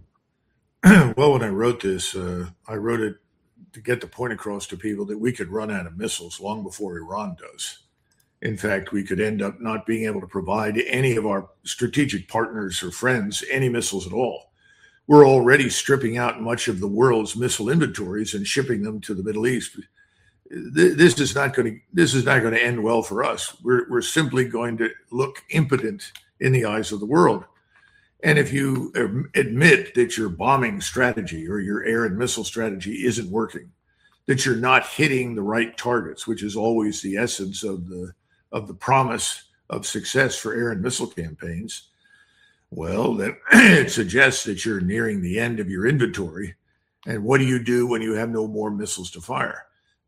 B: Well, when I wrote this, uh, I wrote it to get the point across to people that we could run out of missiles long before Iran does. In fact, we could end up not being able to provide any of our strategic partners or friends any missiles at all. We're already stripping out much of the world's missile inventories and shipping them to the Middle East. This is not going to this is not going to end well for us. We're we're simply going to look impotent in the eyes of the world. And if you admit that your bombing strategy or your air and missile strategy isn't working, that you're not hitting the right targets, which is always the essence of the of the promise of success for air and missile campaigns, well, then it suggests that you're nearing the end of your inventory. And what do you do when you have no more missiles to fire?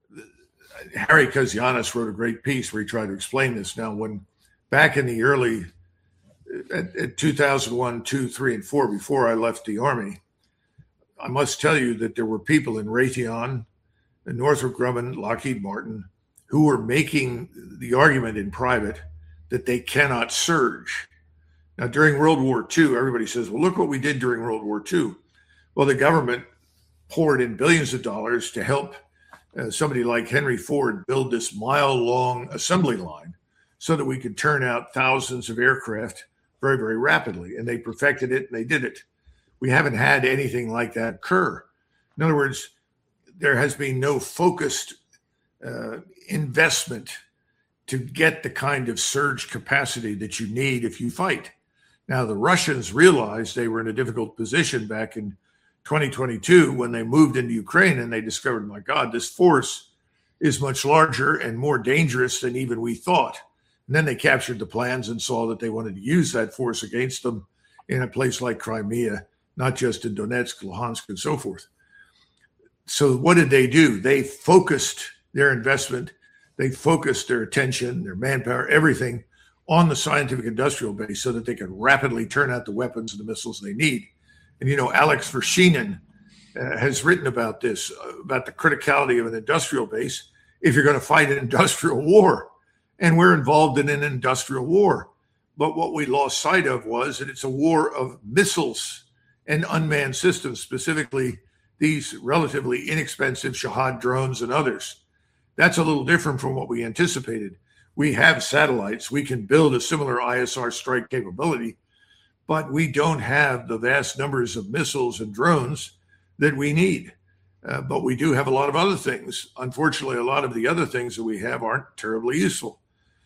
B: Harry Kazianis wrote a great piece where he tried to explain this. Now, when back in the early, at, at two thousand one, two, three, and four, before I left the Army, I must tell you that there were people in Raytheon, Northrop Grumman, Lockheed Martin, who were making the argument in private that they cannot surge. Now, during World War Two, everybody says, well, look what we did during World War Two. Well, the government poured in billions of dollars to help uh, somebody like Henry Ford build this mile-long assembly line so that we could turn out thousands of aircraft very, very rapidly. And they perfected it, and they did it. We haven't had anything like that occur. In other words, there has been no focused uh, investment to get the kind of surge capacity that you need if you fight. Now, the Russians realized they were in a difficult position back in twenty twenty-two when they moved into Ukraine, and they discovered, my God, this force is much larger and more dangerous than even we thought. And then they captured the plans and saw that they wanted to use that force against them in a place like Crimea, not just in Donetsk, Luhansk, and so forth. So what did they do? They focused their investment, they focused their attention, their manpower, everything on the scientific industrial base so that they could rapidly turn out the weapons and the missiles they need. And, you know, Alex Vershinin uh, has written about this, uh, about the criticality of an industrial base if you're going to fight an industrial war. And we're involved in an industrial war. But what we lost sight of was that it's a war of missiles and unmanned systems, specifically these relatively inexpensive Shahad drones and others. That's a little different from what we anticipated. We have satellites. We can build a similar I S R strike capability, but we don't have the vast numbers of missiles and drones that we need. Uh, but we do have a lot of other things. Unfortunately, a lot of the other things that we have aren't terribly useful.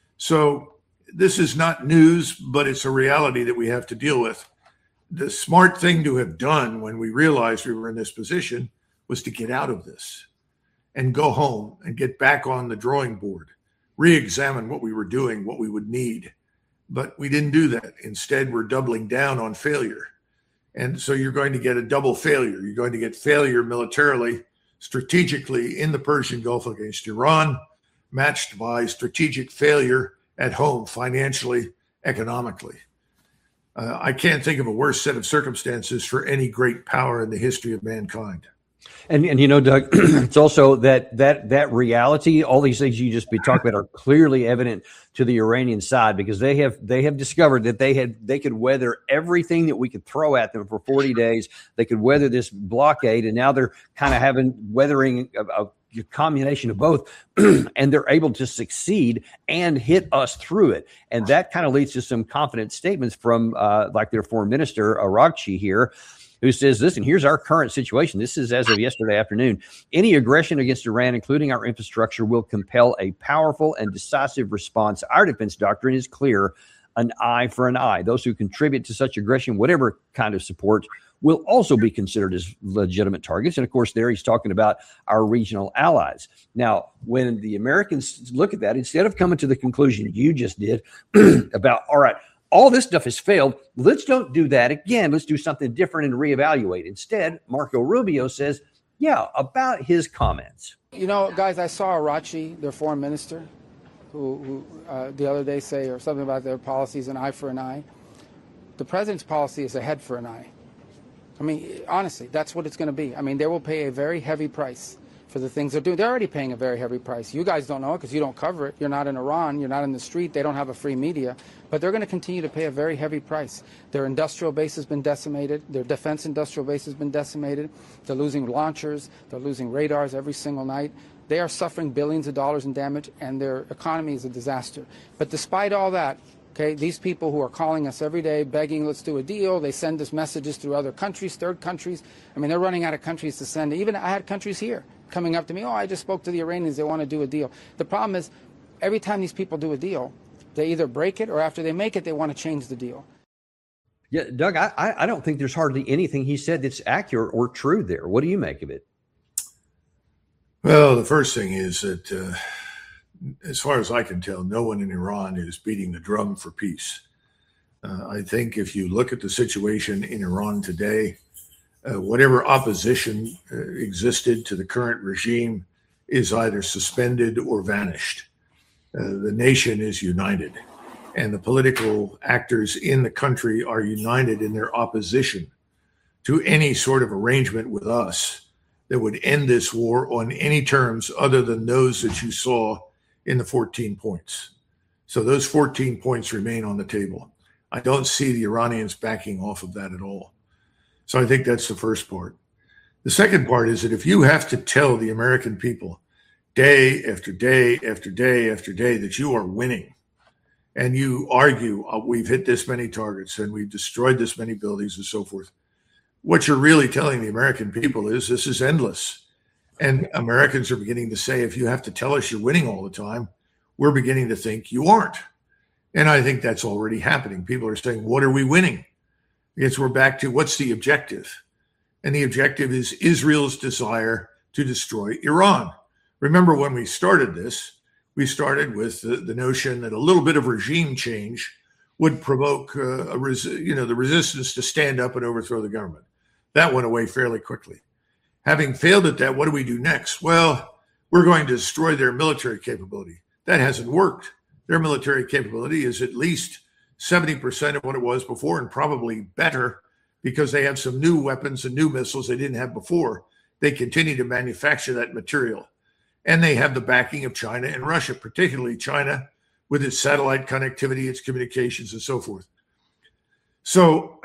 B: So this is not news, but it's a reality that we have to deal with. The smart thing to have done when we realized we were in this position was to get out of this and go home and get back on the drawing board, re-examine what we were doing, what we would need. But we didn't do that. Instead, we're doubling down on failure. And so you're going to get a double failure. You're going to get failure militarily, strategically in the Persian Gulf against Iran, matched by strategic failure at home, financially, economically. Uh, I can't think of a worse set of circumstances for any great power in the history of mankind.
A: And and you know, Doug, it's also that that that reality, all these things you just be talking about are clearly evident to the Iranian side, because they have they have discovered that they had they could weather everything that we could throw at them for forty days. They could weather this blockade, and now they're kind of having weathering a, a combination of both, and they're able to succeed and hit us through it. And that kind of leads to some confident statements from uh, like their foreign minister Araghchi here, who says, listen, here's our current situation. This is as of yesterday afternoon. Any aggression against Iran, including our infrastructure, will compel a powerful and decisive response. Our defense doctrine is clear: an eye for an eye. Those who contribute to such aggression, whatever kind of support, will also be considered as legitimate targets. And of course, there he's talking about our regional allies. Now, when the Americans look at that, instead of coming to the conclusion you just did about, all right, all this stuff has failed, let's don't do that again. Let's do something different and reevaluate. Instead, Marco Rubio says, yeah, about his comments.
E: You know, guys, I saw Araghchi, their foreign minister, who, who uh, the other day say or something about their policies, an eye for an eye. The president's policy is a head for an eye. I mean, honestly, that's what it's going to be. I mean, they will pay a very heavy price for the things they're doing. They're already paying a very heavy price. You guys don't know it because you don't cover it. You're not in Iran. You're not in the street. They don't have a free media. But they're going to continue to pay a very heavy price. Their industrial base has been decimated. Their defense industrial base has been decimated. They're losing launchers. They're losing radars every single night. They are suffering billions of dollars in damage, and their economy is a disaster. But despite all that, okay, these people who are calling us every day, begging, let's do a deal, they send us messages through other countries, third countries. I mean, they're running out of countries to send. Even I had countries here coming up to me, oh, I just spoke to the Iranians, they want to do a deal. The problem is, every time these people do a deal, they either break it, or after they make it, they want to change the deal.
A: Yeah, Doug, I, I don't think there's hardly anything he said that's accurate or true there. What do you make of it?
B: Well, the first thing is that, uh, as far as I can tell, no one in Iran is beating the drum for peace. Uh, I think if you look at the situation in Iran today, uh, whatever opposition uh, existed to the current regime is either suspended or vanished. Uh, the nation is united, and the political actors in the country are united in their opposition to any sort of arrangement with us that would end this war on any terms other than those that you saw in the fourteen points. So those fourteen points remain on the table. I don't see the Iranians backing off of that at all. So I think that's the first part. The second part is that if you have to tell the American people day after day after day after day that you are winning, and you argue, oh, we've hit this many targets and we've destroyed this many buildings and so forth, what you're really telling the American people is this is endless. And Americans are beginning to say, if you have to tell us you're winning all the time, we're beginning to think you aren't. And I think that's already happening. People are saying, what are we winning? Because we're back to what's the objective? And the objective is Israel's desire to destroy Iran. Remember when we started this, we started with the, the notion that a little bit of regime change would provoke uh, a res- you know, the resistance to stand up and overthrow the government. That went away fairly quickly. Having failed at that, what do we do next? Well, we're going to destroy their military capability. That hasn't worked. Their military capability is at least seventy percent of what it was before, and probably better, because they have some new weapons and new missiles they didn't have before. They continue to manufacture that material. And they have the backing of China and Russia, particularly China, with its satellite connectivity, its communications, and so forth. So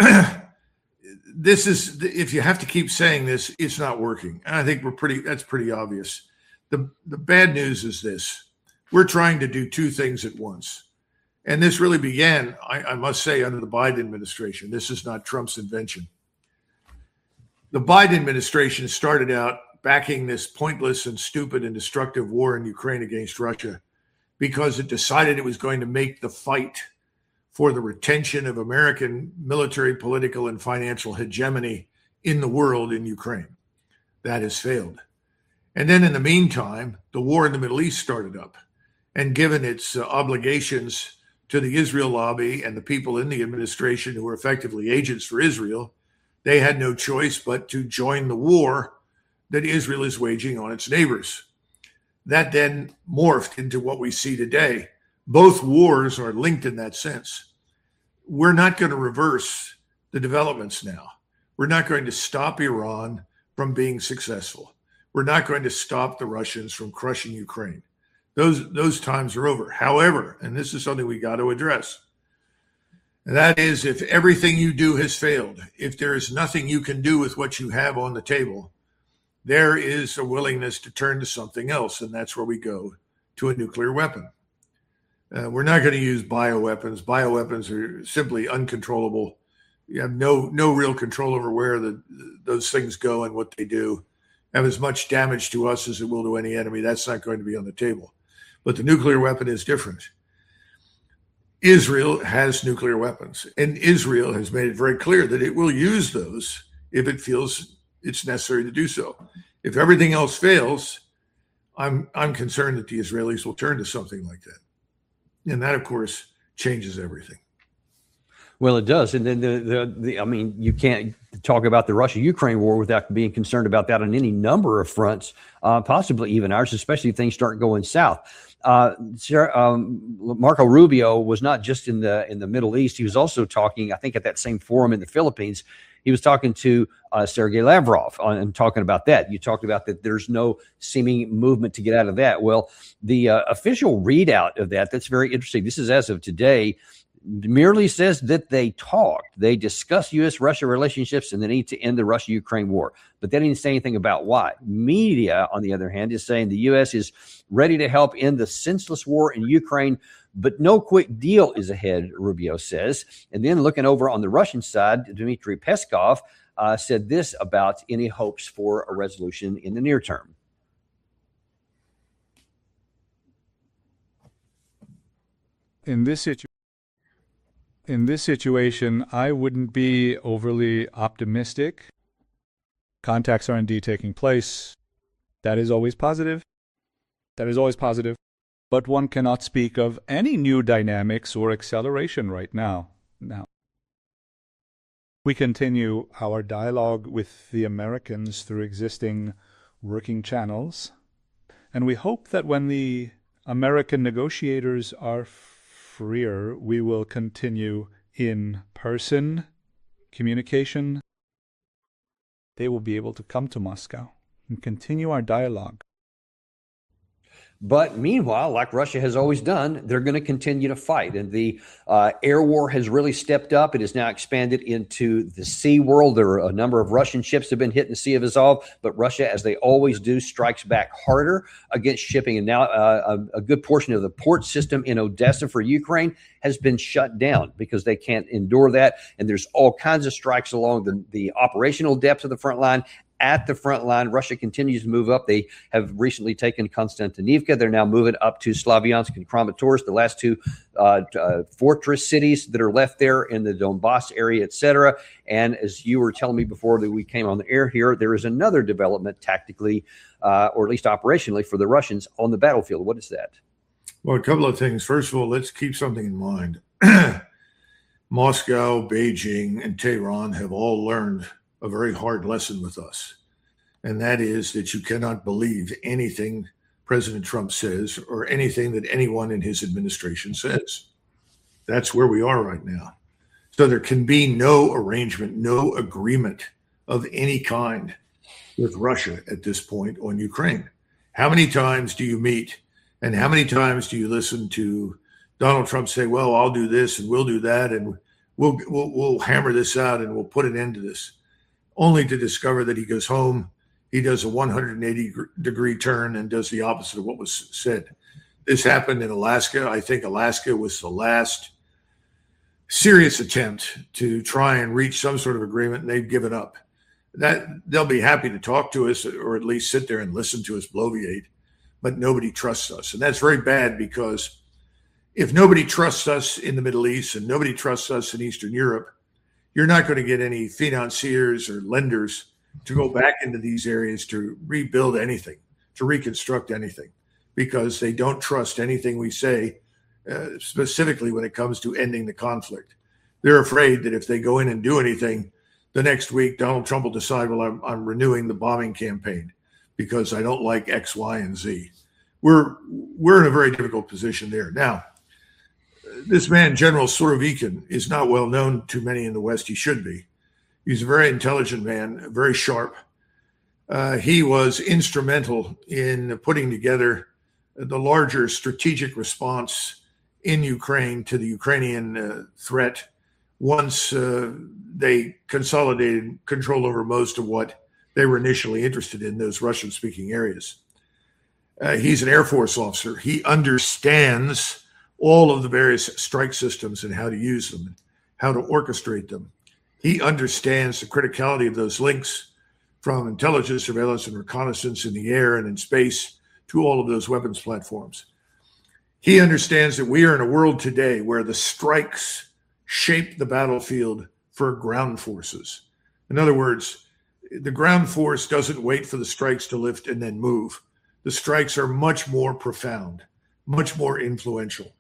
B: this is, if you have to keep saying this, it's not working. And I think we're pretty, that's pretty obvious. The, the bad news is this. We're trying to do two things at once. And this really began, I, I must say, under the Biden administration. This is not Trump's invention. The Biden administration started out backing this pointless and stupid and destructive war in Ukraine against Russia because it decided it was going to make the fight for the retention of American military, political, and financial hegemony in the world in Ukraine. That has failed. And then in the meantime, the war in the Middle East started up. And given its uh, obligations to the Israel lobby and the people in the administration who were effectively agents for Israel, they had no choice but to join the war that Israel is waging on its neighbors. That then morphed into what we see today. Both wars are linked in that sense. We're not going to reverse the developments now. We're not going to stop Iran from being successful. We're not going to stop the Russians from crushing Ukraine. Those, those times are over. However, and this is something we got to address, and that is if everything you do has failed, if there is nothing you can do with what you have on the table, there is a willingness to turn to something else, and that's where we go to a nuclear weapon. Uh, we're not going to use bioweapons. Bioweapons are simply uncontrollable. You have no no real control over where the, those things go and what they do. Have as much damage to us as it will to any enemy. That's not going to be on the table. But the nuclear weapon is different. Israel has nuclear weapons, and Israel has made it very clear that it will use those if it feels it's necessary to do so. If everything else fails, I'm I'm concerned that the Israelis will turn to something like that. And that, of course, changes everything.
A: Well, it does. And then the, the, the I mean, you can't talk about the Russia-Ukraine war without being concerned about that on any number of fronts, uh, possibly even ours, especially if things start going south. Uh, Sarah, um, Marco Rubio was not just in the in the Middle East. He was also talking, I think, at that same forum in the Philippines. He was talking to uh, Sergei Lavrov on, and talking about that. You talked about that there's no seeming movement to get out of that. Well, the uh, official readout of that, that's very interesting. This is as of today. merely says that they talked. They discussed U S Russia relationships and the need to end the Russia-Ukraine war. But they didn't say anything about why. Media, on the other hand, is saying the U S is ready to help end the senseless war in Ukraine, but no quick deal is ahead, Rubio says. And then looking over on the Russian side, Dmitry Peskov uh, said this about any hopes for a resolution in the near term.
F: In this situation, in this situation, I wouldn't be overly optimistic. Contacts are indeed taking place. That is always positive. That is always positive. But one cannot speak of any new dynamics or acceleration right now. Now, we continue our dialogue with the Americans through existing working channels, and we hope that when the American negotiators are freer, we will continue in person communication. They will be able to come to Moscow and continue our dialogue.
A: But meanwhile, like Russia has always done, they're going to continue to fight. And the uh, air war has really stepped up. It has now expanded into the sea world. There are a number of Russian ships that have been hit in the Sea of Azov, but Russia, as they always do, strikes back harder against shipping. And now uh, a, a good portion of the port system in Odessa for Ukraine has been shut down because they can't endure that. And there's all kinds of strikes along the, the operational depths of the front line. At the front line, Russia continues to move up. They have recently taken Konstantinivka. They're now moving up to Slavyansk and Kramatorsk, the last two uh, uh, fortress cities that are left there in the Donbass area, et cetera. And as you were telling me before that we came on the air here, there is another development tactically, uh, or at least operationally, for the Russians on the battlefield. What is that?
B: Well, a couple of things. First of all, let's keep something in mind. Moscow, Beijing, and Tehran have all learned a very hard lesson with us, and that is that you cannot believe anything President Trump says or anything that anyone in his administration says. That's where we are right now. So there can be no arrangement, no agreement of any kind with Russia at this point on Ukraine. How many times do you meet and how many times do you listen to Donald Trump say, well, I'll do this and we'll do that and we'll we'll, we'll hammer this out and we'll put an end to this, only to discover that he goes home, he does a one hundred eighty degree turn and does the opposite of what was said. This happened in Alaska. I think Alaska was the last serious attempt to try and reach some sort of agreement, and they've given up. That they'll be happy to talk to us or at least sit there and listen to us bloviate, but nobody trusts us. And that's very bad, because if nobody trusts us in the Middle East and nobody trusts us in Eastern Europe, you're not going to get any financiers or lenders to go back into these areas to rebuild anything, to reconstruct anything, because they don't trust anything we say, uh, specifically when it comes to ending the conflict. They're afraid that if they go in and do anything, the next week Donald Trump will decide, well, I'm, I'm renewing the bombing campaign because I don't like X, Y, and Z. We're we're in a very difficult position there. Now, this man, General Surovikin, is not well known to many in the West. He should be. He's a very intelligent man, very sharp. Uh, he was instrumental in putting together the larger strategic response in Ukraine to the Ukrainian uh, threat once uh, they consolidated control over most of what they were initially interested in, those Russian-speaking areas. Uh, he's an Air Force officer. He understands all of the various strike systems and how to use them, how to orchestrate them. He understands the criticality of those links from intelligence, surveillance, and reconnaissance in the air and in space to all of those weapons platforms. He understands that we are in a world today where the strikes shape the battlefield for ground forces. In other words, the ground force doesn't wait for the strikes to lift and then move. The strikes are much more profound, much more influential.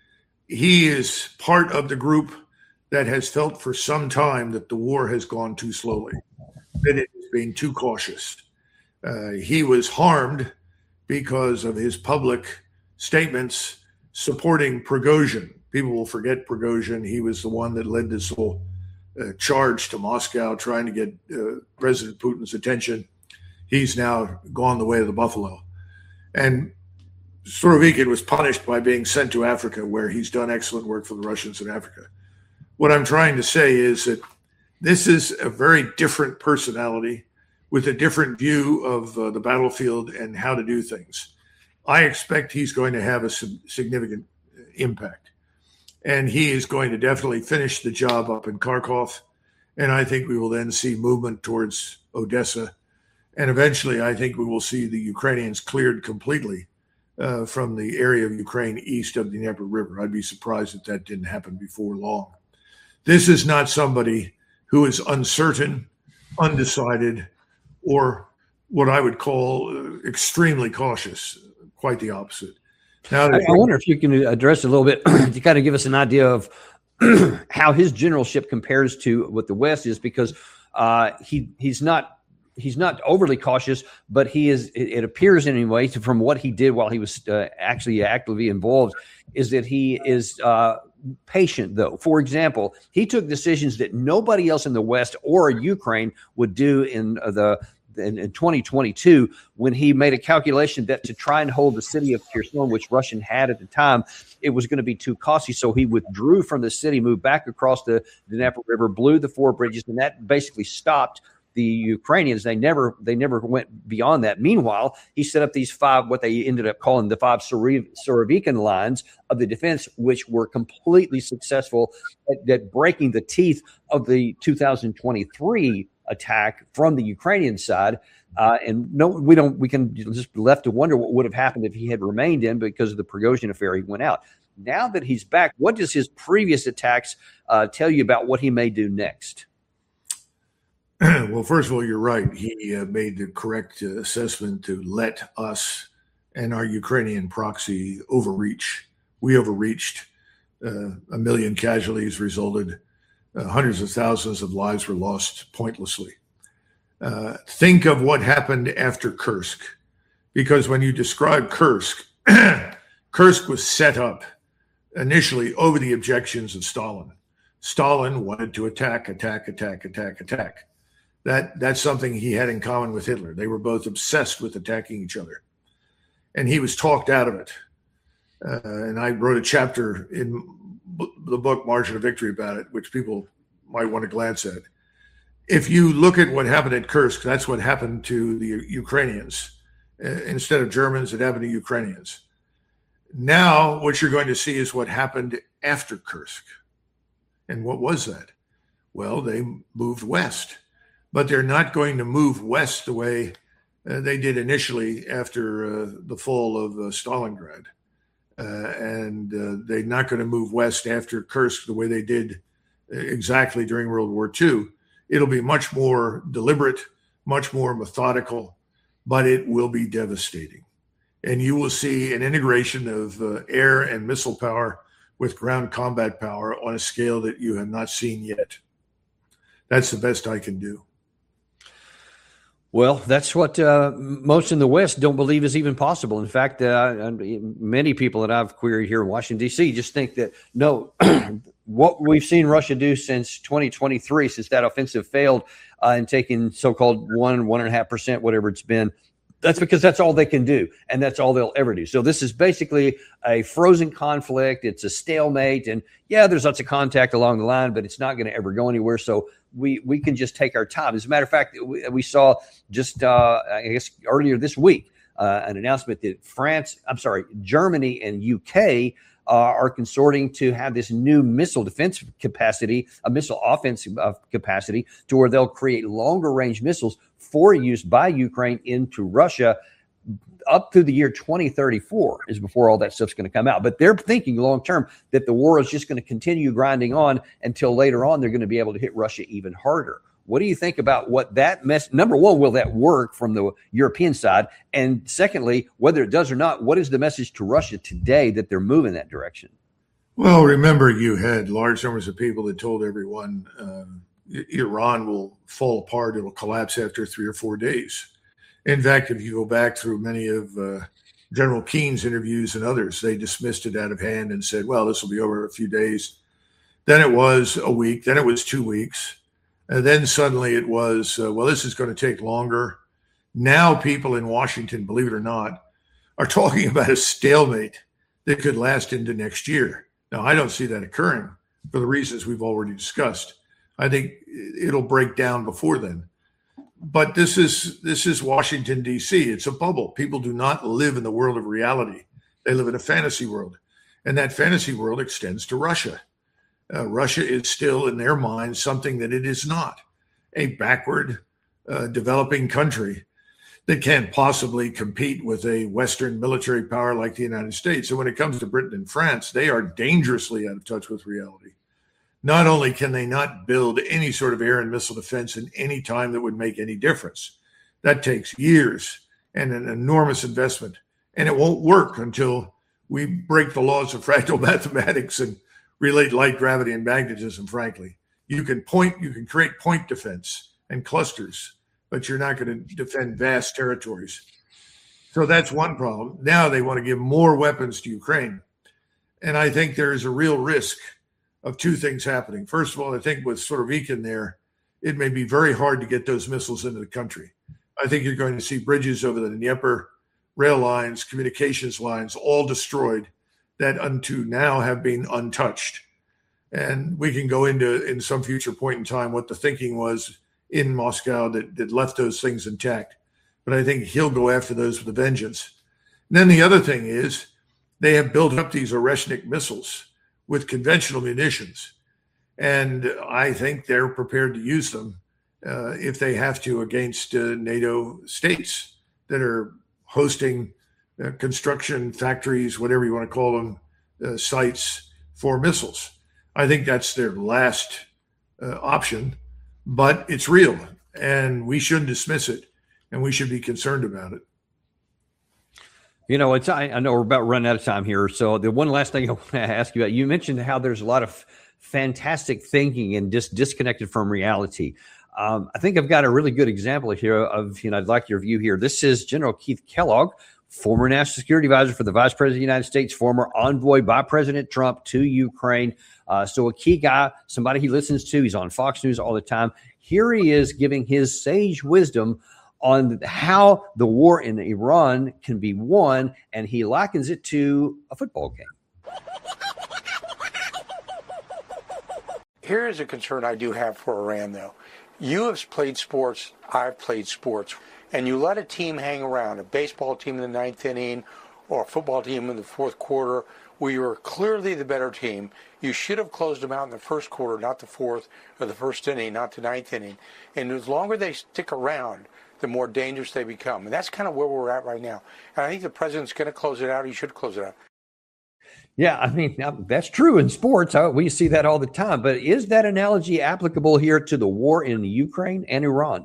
B: He is part of the group that has felt for some time that the war has gone too slowly, that it is being too cautious. Uh, he was harmed because of his public statements supporting Prigozhin. People will forget Prigozhin. He was the one that led this whole uh, charge to Moscow, trying to get uh, President Putin's attention. He's now gone the way of the buffalo. And Surovikin was punished by being sent to Africa, where he's done excellent work for the Russians in Africa. What I'm trying to say is that this is a very different personality with a different view of uh, the battlefield and how to do things. I expect he's going to have a significant impact. And he is going to definitely finish the job up in Kharkov. And I think we will then see movement towards Odessa. And eventually, I think we will see the Ukrainians cleared completely uh, from the area of Ukraine east of the Dnieper River. I'd be surprised if that didn't happen before long. This is not somebody who is uncertain, undecided, or what I would call uh, extremely cautious. Quite the opposite. Now,
A: I, I wonder if you can address a little bit to kind of give us an idea of how his generalship compares to what the West is, because uh, he he's not he's not overly cautious, but he is. It, it appears anyway, to, from what he did while he was uh, actually actively involved, is that he is uh, patient. Though, for example, he took decisions that nobody else in the West or Ukraine would do in the. In, in twenty twenty-two, when he made a calculation that to try and hold the city of Kherson, which Russian had at the time, it was going to be too costly. So he withdrew from the city, moved back across the Dnieper River, blew the four bridges, and that basically stopped the Ukrainians. They never they never went beyond that. Meanwhile, he set up these five, what they ended up calling the five Surovikin lines of the defense, which were completely successful at, at breaking the teeth of the two thousand twenty-three attack from the Ukrainian side. Uh, and no, we don't, we can just be left to wonder what would have happened if he had remained in because of the Prigozhin affair. He went out. Now that he's back, what does his previous attacks uh, tell you about what he may do next?
B: Well, first of all, you're right. He uh, made the correct uh, assessment to let us and our Ukrainian proxy overreach. We overreached. Uh, a million casualties resulted. Uh, hundreds of thousands of lives were lost pointlessly. Uh, think of what happened after Kursk, because when you describe Kursk, Kursk was set up initially over the objections of Stalin. Stalin wanted to attack, attack, attack, attack, attack. That, that's something he had in common with Hitler. They were both obsessed with attacking each other. And he was talked out of it. Uh, and I wrote a chapter in the book Margin of Victory about it, which people might want to glance at. If you look at what happened at Kursk, that's what happened to the Ukrainians. Uh, instead of Germans, it happened to Ukrainians. Now, what you're going to see is what happened after Kursk. And what was that? Well, they moved west, but they're not going to move west the way uh, they did initially after uh, the fall of uh, Stalingrad. Uh, and uh, they're not going to move west after Kursk the way they did exactly during World War Two. It'll be much more deliberate, much more methodical, but it will be devastating. And you will see an integration of uh, air and missile power with ground combat power on a scale that you have not seen yet. That's the best I can do.
A: Well, that's what uh, most in the West don't believe is even possible. In fact, uh, many people that I've queried here in Washington, D C just think that, no, what we've seen Russia do since twenty twenty-three, since that offensive failed uh, and taking so-called one, one and a half percent, whatever it's been, that's because that's all they can do, and that's all they'll ever do. So this is basically a frozen conflict. It's a stalemate, and yeah, there's lots of contact along the line, but it's not going to ever go anywhere. So we we can just take our time. As a matter of fact, we, we saw just uh, I guess earlier this week uh, an announcement that France, I'm sorry, Germany and U K uh, are consorting to have this new missile defense capacity, a missile offensive capacity, to where they'll create longer range missiles for use by Ukraine into Russia up through the year twenty thirty-four is before all that stuff's going to come out. But they're thinking long term that the war is just going to continue grinding on until later on they're going to be able to hit Russia even harder. What do you think about what that mess? Number one, will that work from the European side? And secondly, whether it does or not, what is the message to Russia today that they're moving that direction?
B: Well, remember, you had large numbers of people that told everyone um, Iran will fall apart. It'll collapse after three or four days. In fact, if you go back through many of uh, General Keene's interviews and others, they dismissed it out of hand and said, well, this will be over in a few days. Then it was a week. Then it was two weeks. And then suddenly it was, uh, well, this is going to take longer. Now people in Washington, believe it or not, are talking about a stalemate that could last into next year. Now, I don't see that occurring for the reasons we've already discussed. I think it'll break down before then. But this is this is Washington, D C. It's a bubble. People do not live in the world of reality. They live in a fantasy world. And that fantasy world extends to Russia. Uh, Russia is still, in their minds, something that it is not, a backward uh, developing country that can't possibly compete with a Western military power like the United States. And when it comes to Britain and France, they are dangerously out of touch with reality. Not only can they not build any sort of air and missile defense in any time that would make any difference, that takes years and an enormous investment. And it won't work until we break the laws of fractal mathematics and relate light, gravity, and magnetism, frankly. You can point, you can create point defense and clusters, but you're not going to defend vast territories. So that's one problem. Now they want to give more weapons to Ukraine. And I think there is a real risk of two things happening. First of all, I think with Surovikin there, it may be very hard to get those missiles into the country. I think you're going to see bridges over the Dnieper, rail lines, communications lines, all destroyed that unto now have been untouched. And we can go into, in some future point in time, what the thinking was in Moscow that, that left those things intact. But I think he'll go after those with a vengeance. And then the other thing is they have built up these Oreshnik missiles with conventional munitions. And I think they're prepared to use them uh, if they have to against uh, NATO states that are hosting uh, construction factories, whatever you want to call them, uh, sites for missiles. I think that's their last uh, option, but it's real and we shouldn't dismiss it and we should be concerned about it.
A: You know, it's I, I know we're about running out of time here. So the one last thing I want to ask you about, you mentioned how there's a lot of fantastic thinking and just disconnected from reality. Um, I think I've got a really good example here of, you know, I'd like your view here. This is General Keith Kellogg, former National Security Advisor for the Vice President of the United States, former envoy by President Trump to Ukraine. Uh, so a key guy, somebody he listens to. He's on Fox News all the time. Here he is giving his sage wisdom on how the war in Iran can be won, and he likens it to a football game.
G: Here is a concern I do have for Iran, though. You have played sports, I've played sports, and you let a team hang around, a baseball team in the ninth inning or a football team in the fourth quarter, where you were clearly the better team. You should have closed them out in the first quarter, not the fourth or the first inning, not the ninth inning. And the longer they stick around, the more dangerous they become. And that's kind of where we're at right now. And I think the president's going to close it out. He should close it out.
A: Yeah, I mean, that's true in sports. We see that all the time. But is that analogy applicable here to the war in Ukraine and Iran?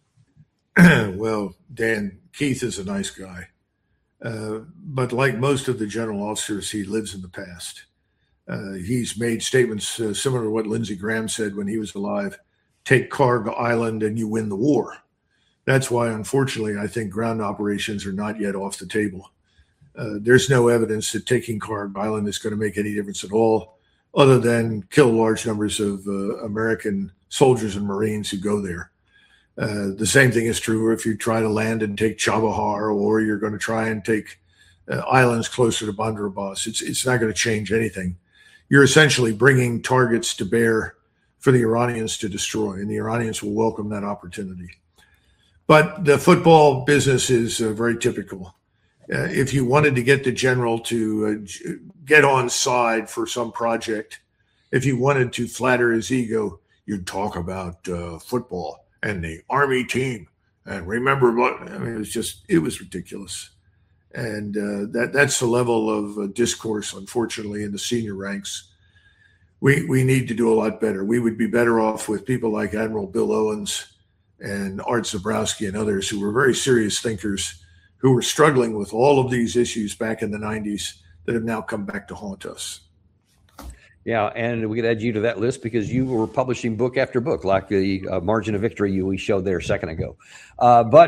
B: Well, Dan, Keith is a nice guy. Uh, but like most of the general officers, he lives in the past. Uh, he's made statements uh, similar to what Lindsey Graham said when he was alive. Take Karg Island and you win the war. That's why, unfortunately, I think ground operations are not yet off the table. Uh, there's no evidence that taking Karg Island is going to make any difference at all, other than kill large numbers of uh, American soldiers and Marines who go there. Uh, the same thing is true if you try to land and take Chabahar, or you're going to try and take uh, islands closer to Bandar Abbas. It's, it's not going to change anything. You're essentially bringing targets to bear for the Iranians to destroy, and the Iranians will welcome that opportunity. But the football business is uh, very typical. Uh, if you wanted to get the general to uh, get on side for some project, if you wanted to flatter his ego, you'd talk about uh, football and the Army team. And remember what, I mean, it was just, it was ridiculous. And uh, that that's the level of uh, discourse, unfortunately, in the senior ranks. We, we need to do a lot better. We would be better off with people like Admiral Bill Owens and Art Zabrowski and others who were very serious thinkers who were struggling with all of these issues back in the nineties that have now come back to haunt us.
A: Yeah, and we could add you to that list because you were publishing book after book, like the uh, Margin of Victory you we showed there a second ago. Uh, but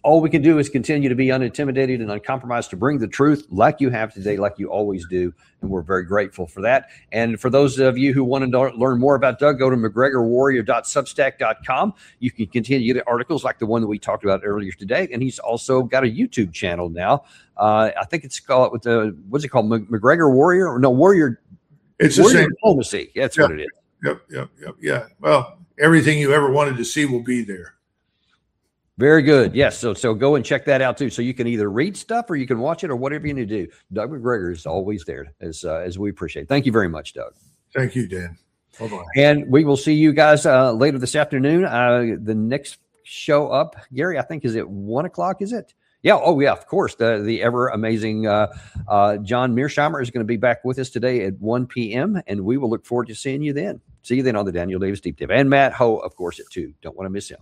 A: all we can do is continue to be unintimidated and uncompromised to bring the truth like you have today, like you always do. And we're very grateful for that. And for those of you who want to learn more about Doug, go to mcgregor warrior dot substack dot com. You can continue to get articles like the one that we talked about earlier today. And he's also got a YouTube channel now. Uh, I think it's called, with the, what's it called? McGregor Warrior? Or no, Warrior.
B: It's the
A: Warrior
B: same.
A: Diplomacy. That's
B: Yep,
A: what it is.
B: Yep, yep, yep, yeah. Well, everything you ever wanted to see will be there.
A: Very good. Yes. So so go and check that out too. So you can either read stuff or you can watch it or whatever you need to do. Doug McGregor is always there, as uh, as we appreciate. Thank you very much, Doug.
B: Thank you, Dan. Bye-bye.
A: And we will see you guys uh, later this afternoon. Uh, the next show up, Gary, I think is at one o'clock. Is it? Yeah. Oh, yeah. Of course. The the ever amazing uh, uh, John Mearsheimer is going to be back with us today at one p.m. and we will look forward to seeing you then. See you then on the Daniel Davis Deep Dive, and Matt Ho, of course, at two. Don't want to miss him.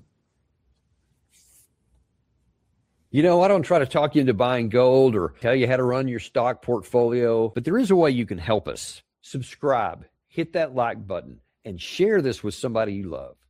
A: You know, I don't try to talk you into buying gold or tell you how to run your stock portfolio, but there is a way you can help us. Subscribe, hit that like button, and share this with somebody you love.